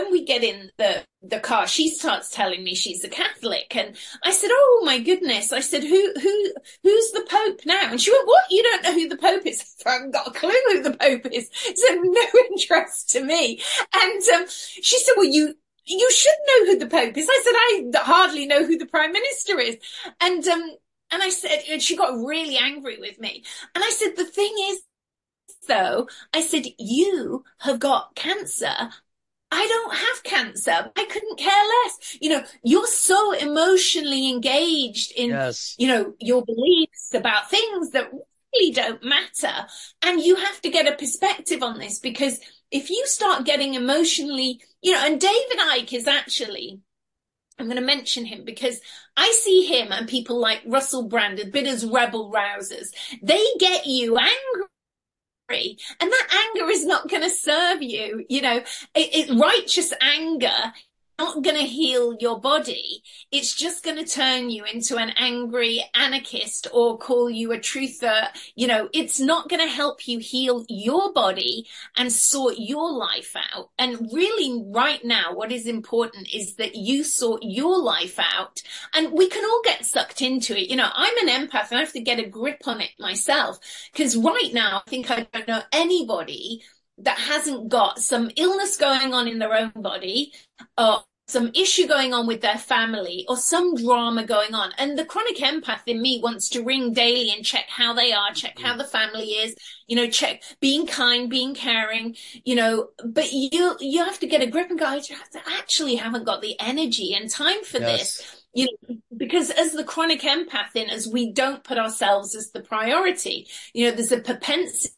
the car, she starts telling me she's a Catholic, and I said, "Oh my goodness!" I said, "Who's the Pope now?" And she went, "What? You don't know who the Pope is?" I haven't got a clue who the Pope is. So no interest to me. And she said, "Well, you should know who the Pope is." I said, "I hardly know who the Prime Minister is." And I said, and she got really angry with me. And I said, the thing is, though, I said, you have got cancer. I don't have cancer. I couldn't care less. You're so emotionally engaged in, Yes. your beliefs about things that really don't matter. And you have to get a perspective on this, because if you start getting emotionally, and David Icke is actually, I'm going to mention him because I see him and people like Russell Brand, a bit as rebel rousers. They get you angry, and that anger is not going to serve you. Righteous anger not going to heal your body. It's just going to turn you into an angry anarchist or call you a truther. It's not going to help you heal your body and sort your life out. And really right now, what is important is that you sort your life out, and we can all get sucked into it. I'm an empath, and I have to get a grip on it myself, because right now, I think I don't know anybody that hasn't got some illness going on in their own body, or some issue going on with their family, or some drama going on. And the chronic empath in me wants to ring daily and check how they are, check how the family is, check being kind, being caring, but you have to get a grip and go, I actually haven't got the energy and time for this. Because as the chronic empath in us, we don't put ourselves as the priority. There's a propensity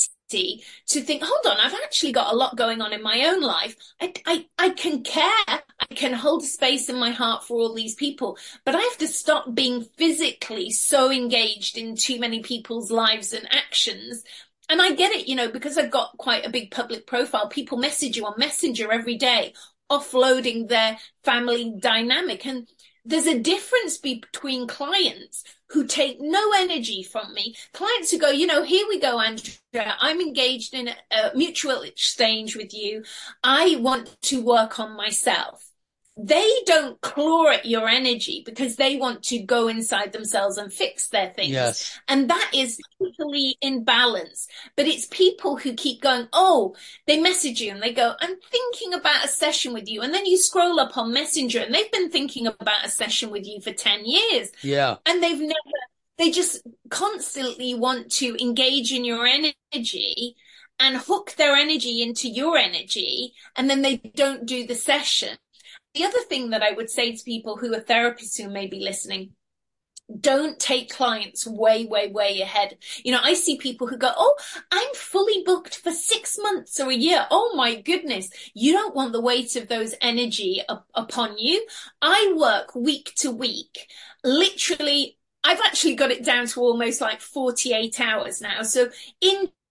to think, hold on, I've actually got a lot going on in my own life. I can care. I can hold space in my heart for all these people, but I have to stop being physically so engaged in too many people's lives and actions. And I get it, because I've got quite a big public profile. People message you on Messenger every day, offloading their family dynamic. And there's a difference between clients who take no energy from me, clients who go, here we go, Andrea, I'm engaged in a mutual exchange with you. I want to work on myself. They don't claw at your energy because they want to go inside themselves and fix their things. Yes. And that is totally in balance. But it's people who keep going, they message you and they go, I'm thinking about a session with you. And then you scroll up on Messenger and they've been thinking about a session with you for 10 years. Yeah. And they just constantly want to engage in your energy and hook their energy into your energy. And then they don't do the session. The other thing that I would say to people who are therapists who may be listening, don't take clients way, way, way ahead. I see people who go, I'm fully booked for 6 months or a year. Oh my goodness. You don't want the weight of those energy upon you. I work week to week. Literally, I've actually got it down to almost like 48 hours now. So in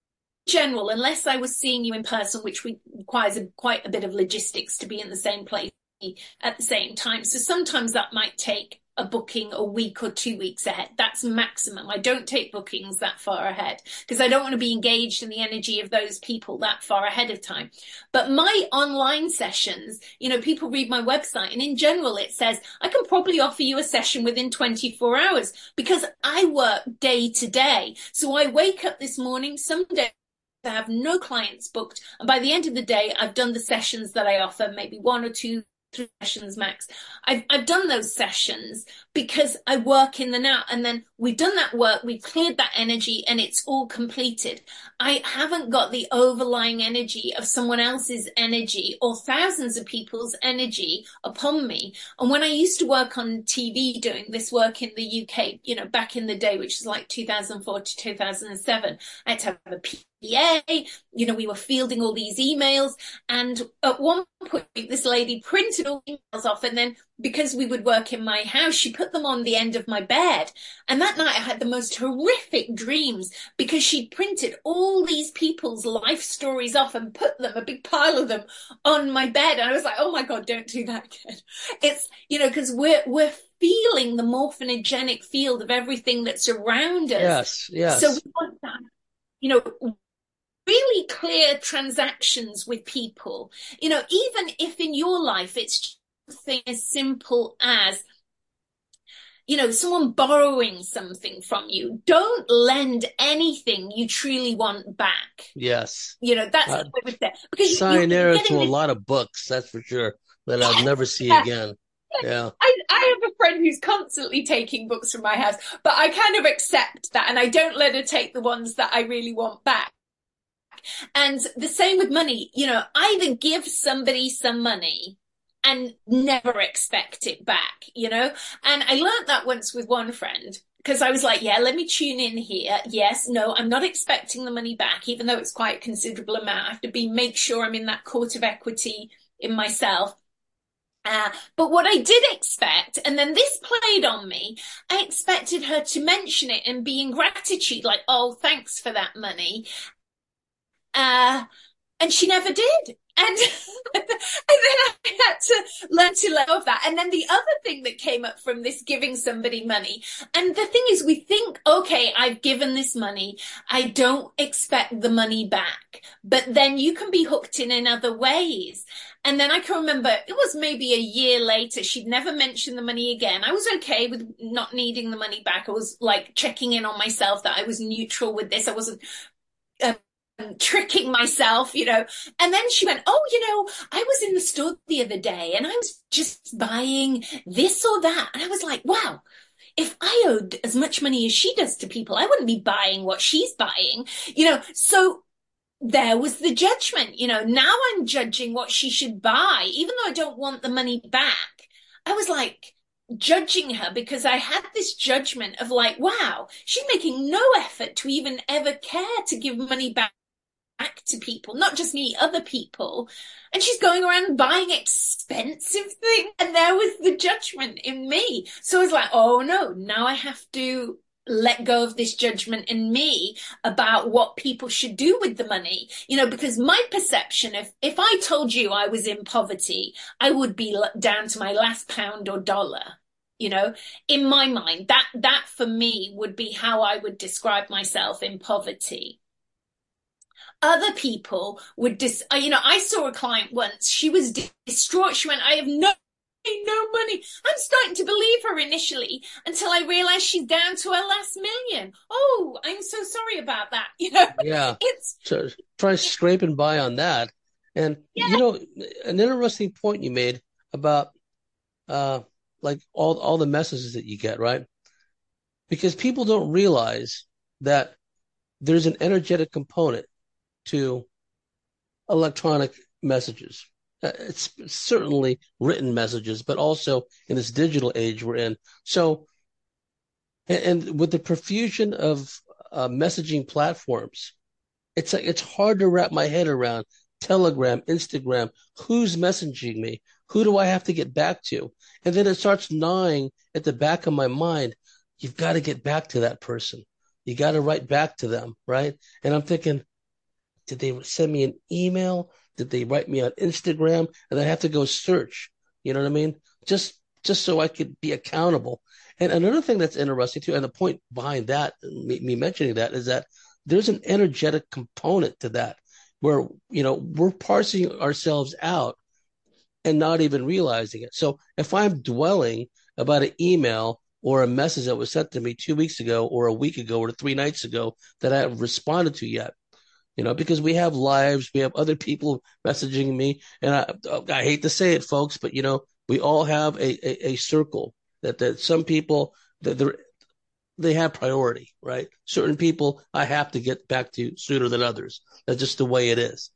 general, unless I was seeing you in person, which requires quite a bit of logistics to be in the same place at the same time. So sometimes that might take a booking a week or 2 weeks ahead. That's maximum. I don't take bookings that far ahead because I don't want to be engaged in the energy of those people that far ahead of time. But my online sessions, people read my website and in general it says I can probably offer you a session within 24 hours because I work day to day. So I wake up this morning, some days I have no clients booked, and by the end of the day I've done the sessions that I offer, maybe 1 or 2 sessions max. I've done those sessions because I work in the now, and then we've done that work, we've cleared that energy, and it's all completed. I haven't got the overlying energy of someone else's energy or thousands of people's energy upon me. And when I used to work on TV doing this work in the UK, back in the day, which is like 2004 to 2007, I had to have a PA, we were fielding all these emails. And at one point, this lady printed all the emails off. And then because we would work in my house, she put them on the end of my bed. And that night I had the most horrific dreams because she printed all these people's life stories off and put them, a big pile of them, on my bed. And I was like, oh my God, don't do that again. It's, because we're feeling the morphinogenic field of everything that's around us. Yes. So we want that, really clear transactions with people, even if in your life it's something as simple as, someone borrowing something from you. Don't lend anything you truly want back. Yes. That's what I would say. Because sayonara to a lot of books, that's for sure, that I'll never see again. Yeah. I have a friend who's constantly taking books from my house, but I kind of accept that and I don't let her take the ones that I really want back. And the same with money, either give somebody some money and never expect it back, And I learned that once with one friend because I was like, yeah, let me tune in here. Yes, no, I'm not expecting the money back, even though it's quite a considerable amount. I have to make sure I'm in that court of equity in myself. But what I did expect, and then this played on me, I expected her to mention it and be in gratitude, like, oh, thanks for that money. And she never did. And then I had to learn to let go of that. And then the other thing that came up from this giving somebody money, and the thing is we think, okay, I've given this money. I don't expect the money back. But then you can be hooked in other ways. And then I can remember it was maybe a year later. She'd never mentioned the money again. I was okay with not needing the money back. I was like checking in on myself that I was neutral with this. I wasn't tricking myself, And then she went, oh, I was in the store the other day and I was just buying this or that. And I was like, wow, if I owed as much money as she does to people, I wouldn't be buying what she's buying, So there was the judgment, Now I'm judging what she should buy, even though I don't want the money back. I was like judging her because I had this judgment of like, wow, she's making no effort to even ever care to give money back to people, not just me, other people. And she's going around buying expensive things. And there was the judgment in me. So I was like, oh no, now I have to let go of this judgment in me about what people should do with the money, because my perception, if I told you I was in poverty, I would be down to my last pound or dollar. In my mind, that for me would be how I would describe myself in poverty. Other people would I saw a client once, she was distraught. She went, I have no money. I'm starting to believe her initially until I realized she's down to her last million. Oh, I'm so sorry about that. Yeah. So try scraping by on that. And, an interesting point you made about, like all the messages that you get, right? Because people don't realize that there's an energetic component to electronic messages. It's certainly written messages, but also in this digital age we're in. So, and with the profusion of messaging platforms, it's hard to wrap my head around Telegram, Instagram, who's messaging me? Who do I have to get back to? And then it starts gnawing at the back of my mind. You've got to get back to that person. You got to write back to them, right? And I'm thinking, Did they send me an email? Did they write me on Instagram? And I have to go search. You know what I mean? Just so I could be accountable. And another thing that's interesting too, and the point behind that, me mentioning that, is that there's an energetic component to that, where we're parsing ourselves out and not even realizing it. So if I'm dwelling about an email or a message that was sent to me 2 weeks ago or a week ago or 3 nights ago that I haven't responded to yet, because we have lives, we have other people messaging me, and I hate to say it, folks, but we all have a circle that some people that they have priority, right? Certain people I have to get back to sooner than others. That's just the way it is.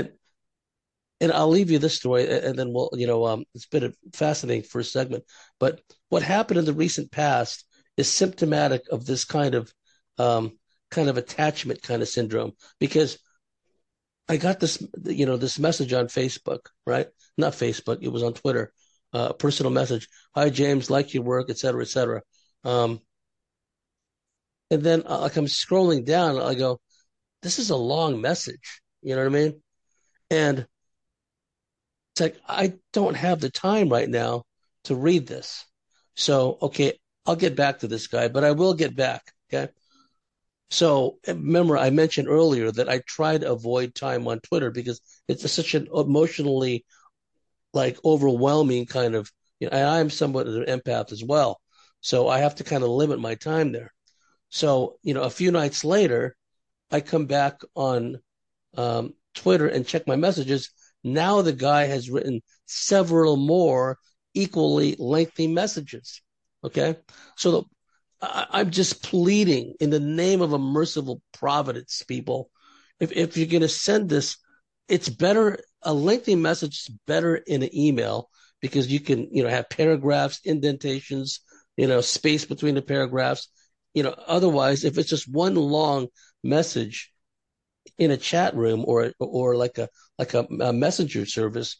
And I'll leave you this story, and then it's been a fascinating first segment. But what happened in the recent past is symptomatic of this kind of attachment kind of syndrome, because I got this message on Facebook, right? Not Facebook, it was on Twitter, personal message. Hi, James, like your work, et cetera, et cetera. And then I'm scrolling down, and I go, this is a long message. You know what I mean? And it's like, I don't have the time right now to read this. So, okay, I'll get back to this guy, but I will get back. Okay. So remember, I mentioned earlier that I try to avoid time on Twitter because it's such an emotionally overwhelming kind of, and I'm somewhat of an empath as well. So I have to kind of limit my time there. So, a few nights later, I come back on Twitter and check my messages. Now the guy has written several more equally lengthy messages. Okay. So I'm just pleading in the name of a merciful providence, people. If you're going to send this, it's better. A lengthy message is better in an email because you can, have paragraphs, indentations, space between the paragraphs. Otherwise, if it's just one long message in a chat room or like a messenger service,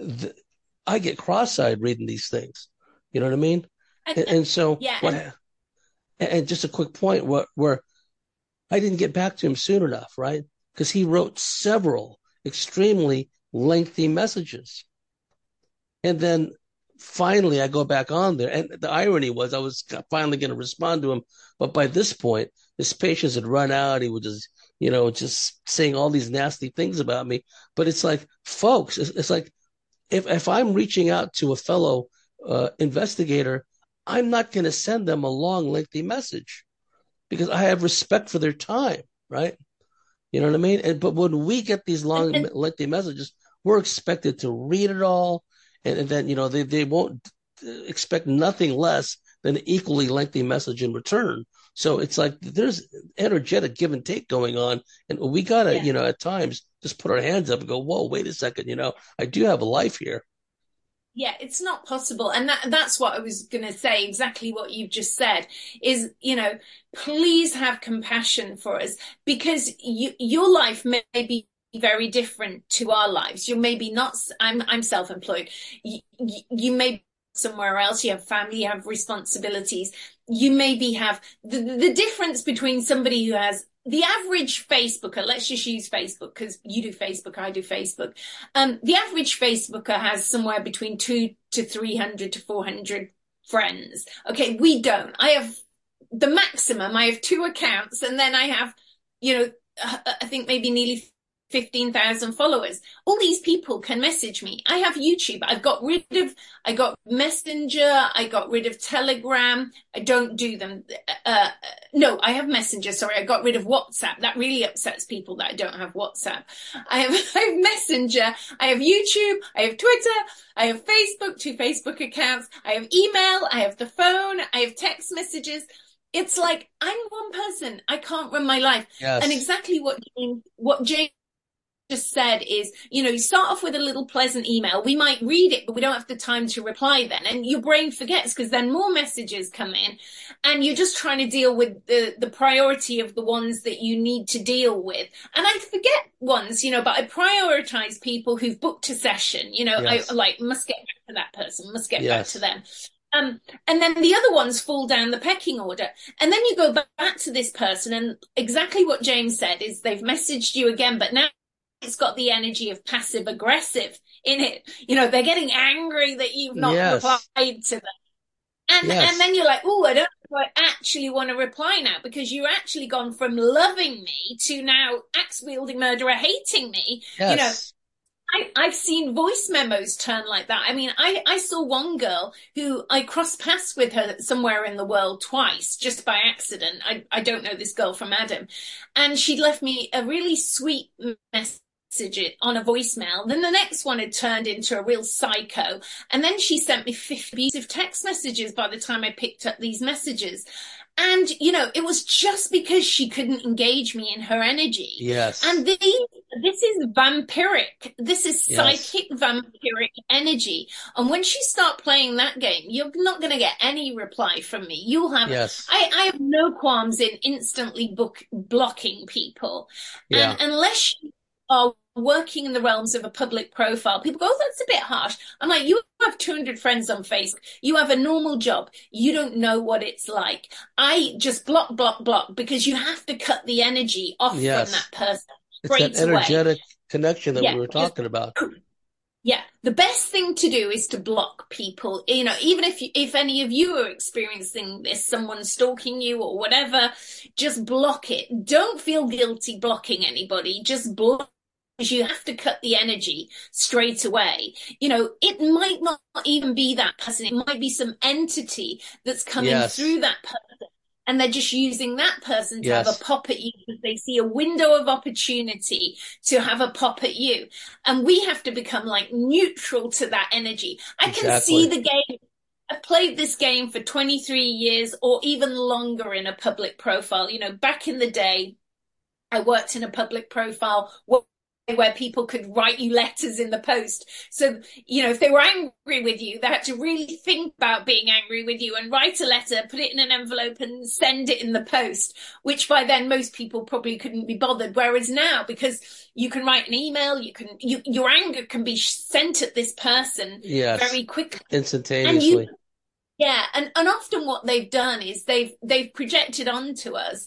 I get cross-eyed reading these things. You know what I mean? And so yeah. And just a quick point where I didn't get back to him soon enough, right? Because he wrote several extremely lengthy messages. And then finally I go back on there. And the irony was I was finally going to respond to him. But by this point, his patience had run out. He was just saying all these nasty things about me. But it's like, folks, it's like if I'm reaching out to a fellow investigator, I'm not going to send them a long, lengthy message because I have respect for their time, right? You know what I mean? But when we get these long, lengthy messages, we're expected to read it all. And then, they won't expect nothing less than an equally lengthy message in return. So it's like there's energetic give and take going on. And we got to, at times just put our hands up and go, whoa, wait a second, I do have a life here. Yeah, it's not possible. And that's what I was going to say. Exactly what you've just said is, please have compassion for us because your life may be very different to our lives. You maybe not, I'm self-employed. You may be somewhere else. You have family, you have responsibilities. You maybe have the difference between somebody who has the average Facebooker, let's just use Facebook because you do Facebook, I do Facebook. The average Facebooker has somewhere between 2 to 300 to 400 friends. Okay, we don't. I have the maximum. I have 2 accounts and then I have, I think maybe nearly 15,000 followers. All these people can message me. I have YouTube. I got Messenger. I got rid of Telegram. I don't do them. No, I have Messenger. Sorry. I got rid of WhatsApp. That really upsets people that I don't have WhatsApp. I have Messenger. I have YouTube. I have Twitter. I have Facebook, 2 Facebook accounts. I have email. I have the phone. I have text messages. It's like I'm one person. I can't run my life. Yes. And exactly what James just said is, you start off with a little pleasant email. We might read it, but we don't have the time to reply then. And your brain forgets because then more messages come in and you're just trying to deal with the priority of the ones that you need to deal with. And I forget ones, but I prioritize people who've booked a session, Yes. I must get back to that person, must get back to them. And then the other ones fall down the pecking order. And then you go back to this person, and exactly what James said is they've messaged you again, but now it's got the energy of passive aggressive in it. They're getting angry that you've not replied Yes. to them. And Yes. then you're like, oh, I don't know if I actually want to reply now, because you're actually gone from loving me to now axe wielding murderer hating me. Yes. I've seen voice memos turn like that. I mean, I saw one girl who I crossed paths with her somewhere in the world twice, just by accident. I don't know this girl from Adam. And she'd left me a really sweet message on a voicemail. Then the next one had turned into a real psycho. And then she sent me 50 abusive text messages by the time I picked up these messages. And, it was just because she couldn't engage me in her energy. Yes. And this is vampiric. This is Yes. psychic vampiric energy. And once you start playing that game, you're not going to get any reply from me. Yes. I have no qualms in instantly blocking people. And Yeah. unless you are working in the realms of a public profile, people go, oh, that's a bit harsh. I'm like, you have 200 friends on Facebook. You have a normal job. You don't know what it's like. I just block, block, block, because you have to cut the energy off from that Yes. person It's that straight away. energetic connection that we Yeah, were just talking about. yeah. The best thing to do is to block people. Even if any of you are experiencing this, someone stalking you or whatever, just block it. Don't feel guilty blocking anybody. Just block. Because you have to cut the energy straight away. It might not even be that person. It might be some entity that's coming Yes. through that person. And they're just using that person to have a Yes. pop at you because they see a window of opportunity to have a pop at you. And we have to become like neutral to that energy. I can see Exactly. the game. I've played this game for 23 years or even longer in a public profile. Back in the day, I worked in a public profile where people could write you letters in the post. So, if they were angry with you, they had to really think about being angry with you and write a letter, put it in an envelope and send it in the post, which by then most people probably couldn't be bothered. Whereas now, because you can write an email, your anger can be sent at this person Yes. very quickly. And Instantaneously. yeah, and often what they've done is they've projected onto us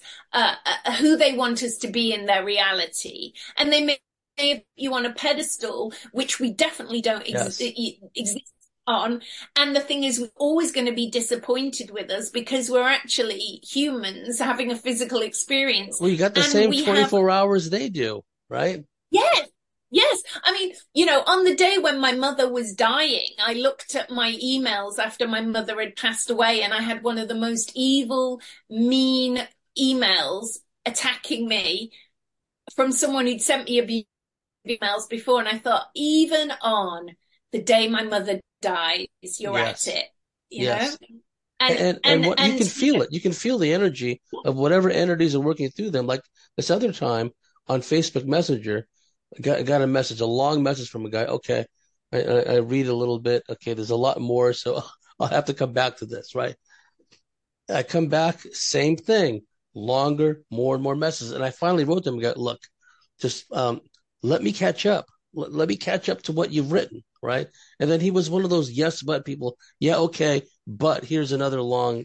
who they want us to be in their reality, and they may have you on a pedestal, which we definitely don't Yes. exist on. And the thing is, we're always going to be disappointed with us because we're actually humans having a physical experience, Well, you got the and same we have 24 hours they do, right? yes. Yes. I mean, on the day when my mother was dying, I looked at my emails after my mother had passed away, and I had one of the most evil, mean emails attacking me from someone who'd sent me abuse emails before. And I thought, even on the day my mother dies, you're at Yes. it, you know? Yes. And, And and, what you and, can feel it. You can feel the energy of whatever entities are working through them. Like this other time on Facebook Messenger, I got a message, a long message from a guy. Okay, I read a little bit. Okay, there's a lot more, so I'll have to come back to this, right? I come back, same thing, longer, more and more messages. And I finally wrote them and go, look, just let me catch up. Let me catch up to what you've written, right? And then he was one of those yes, but people. Yeah, okay, but here's another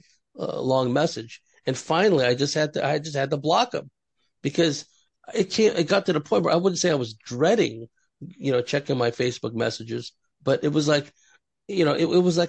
long message. And finally, I just had to block him because it got to the point where I wouldn't say I was dreading, checking my Facebook messages, but it was like, it was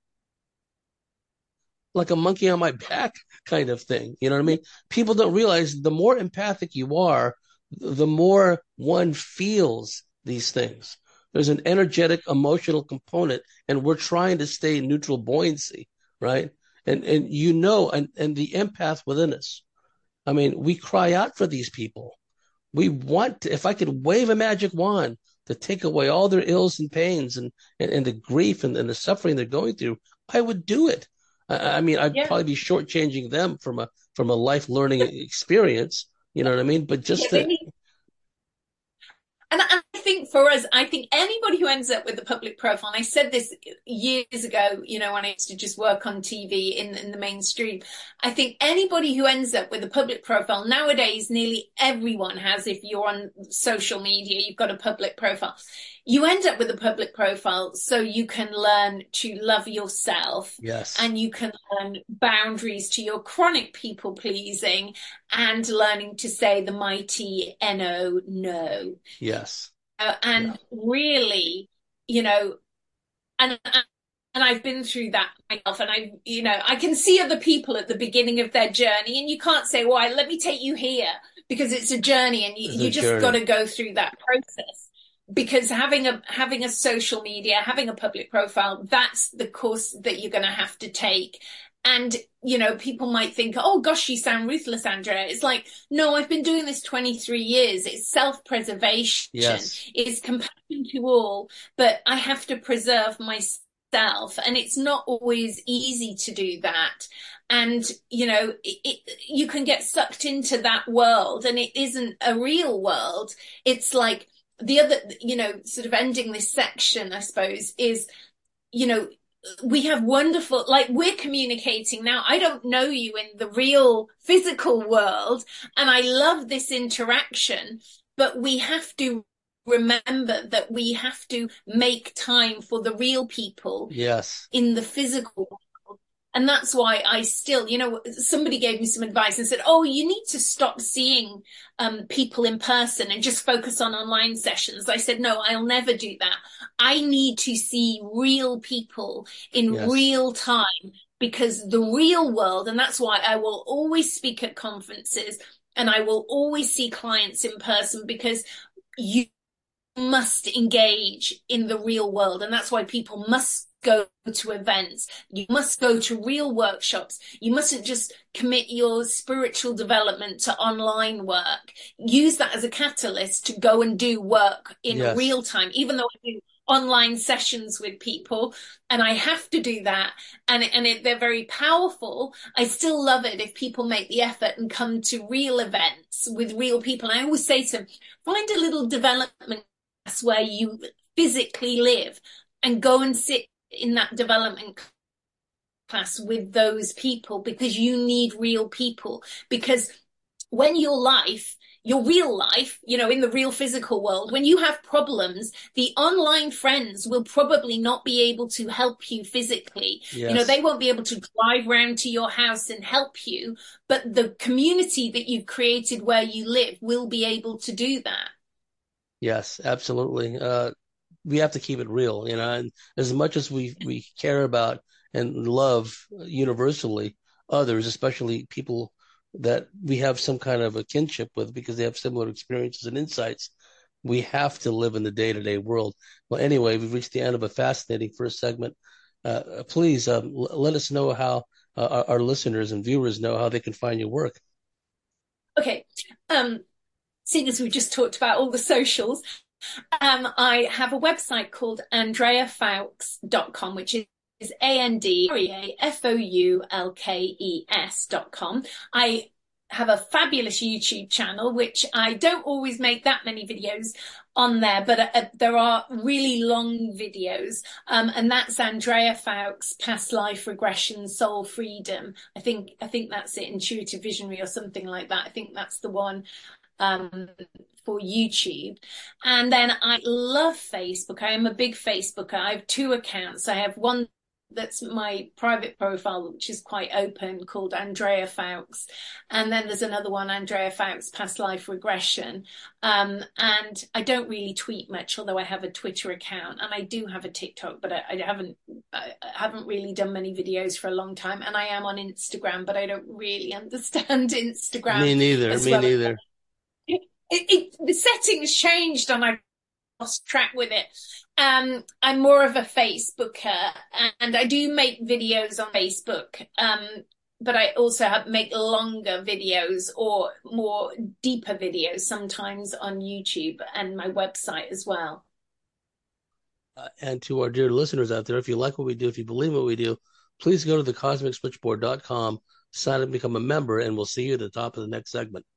like a monkey on my back kind of thing. You know what I mean? People don't realize the more empathic you are, the more one feels these things. There's an energetic, emotional component, and we're trying to stay neutral buoyancy, right? And the empath within us. I mean, we cry out for these people. We want to, if I could wave a magic wand to take away all their ills and pains and the grief and the suffering they're going through, I would do it. I mean, I'd yeah, probably be shortchanging them from a life learning experience. You know what I mean? But yeah, just they to, need, and I think for us, I think anybody who ends up with a public profile, and I said this years ago, when I used to just work on TV in the mainstream, I think anybody who ends up with a public profile nowadays, nearly everyone has, if you're on social media, you've got a public profile. You end up with a public profile so you can learn to love yourself, Yes. and you can learn boundaries to your chronic people pleasing and learning to say the mighty no, no. Yes. Yeah. And really, you know, and I've been through that myself, and I can see other people at the beginning of their journey, and you can't say, "Well, let me take you here," because it's a journey, and you just got to go through that process. Because having a social media, having a public profile, that's the course that you're going to have to take. And, people might think, oh gosh, you sound ruthless, Andrea. It's like, no, I've been doing this 23 years. It's self-preservation. Yes. It's compassion to all, but I have to preserve myself. And it's not always easy to do that. And, you can get sucked into that world, and it isn't a real world. It's like the other, sort of ending this section, I suppose, is, we have wonderful, like, we're communicating now. I don't know you in the real physical world, and I love this interaction, but we have to remember that we have to make time for the real people. Yes. In the physical world. And that's why I still, somebody gave me some advice and said, oh, you need to stop seeing people in person and just focus on online sessions. I said, no, I'll never do that. I need to see real people in real time, because the real world, and that's why I will always speak at conferences and I will always see clients in person, because you must engage in the real world. And that's why people must go to events. You must go to real workshops. You mustn't just commit your spiritual development to online work. Use that as a catalyst to go and do work in real time, even though I do online sessions with people, and I have to do that, and they're very powerful. I still love it if people make the effort and come to real events with real people. And I always say to them, find a little development class where you physically live and go and sit in that development class with those people, because you need real people. Because when your real life, in the real physical world, when you have problems, the online friends will probably not be able to help you physically. Yes. They won't be able to drive round to your house and help you, but the community that you've created where you live will be able to do that. Yes, absolutely. We have to keep it real, and as much as we care about and love universally others, especially people that we have some kind of a kinship with because they have similar experiences and insights, we have to live in the day-to-day world. Well, anyway, we've reached the end of a fascinating first segment. Please let us know how our listeners and viewers know how they can find your work. Okay. Seeing as we just talked about all the socials, I have a website called AndreaFoulkes.com, which is AndreaFoulkes.com. I have a fabulous YouTube channel, which I don't always make that many videos on there, but there are really long videos. And that's Andrea Foulkes, Past Life Regression, Soul Freedom. I think that's it, Intuitive Visionary or something like that. I think that's the one for YouTube. And then I love Facebook. I am a big Facebooker. I have two accounts. I have one that's my private profile, which is quite open, called Andrea Foulkes. And then there's another one, Andrea Foulkes, Past Life Regression. And I don't really tweet much, although I have a Twitter account, and I do have a TikTok, but I haven't really done many videos for a long time. And I am on Instagram, but I don't really understand Instagram. Me neither. The settings changed and I've lost track with it. I'm more of a Facebooker, and I do make videos on Facebook, but I also make longer videos or more deeper videos sometimes on YouTube and my website as well. And to our dear listeners out there, if you like what we do, if you believe what we do, please go to thecosmicswitchboard.com, sign up and become a member, and we'll see you at the top of the next segment.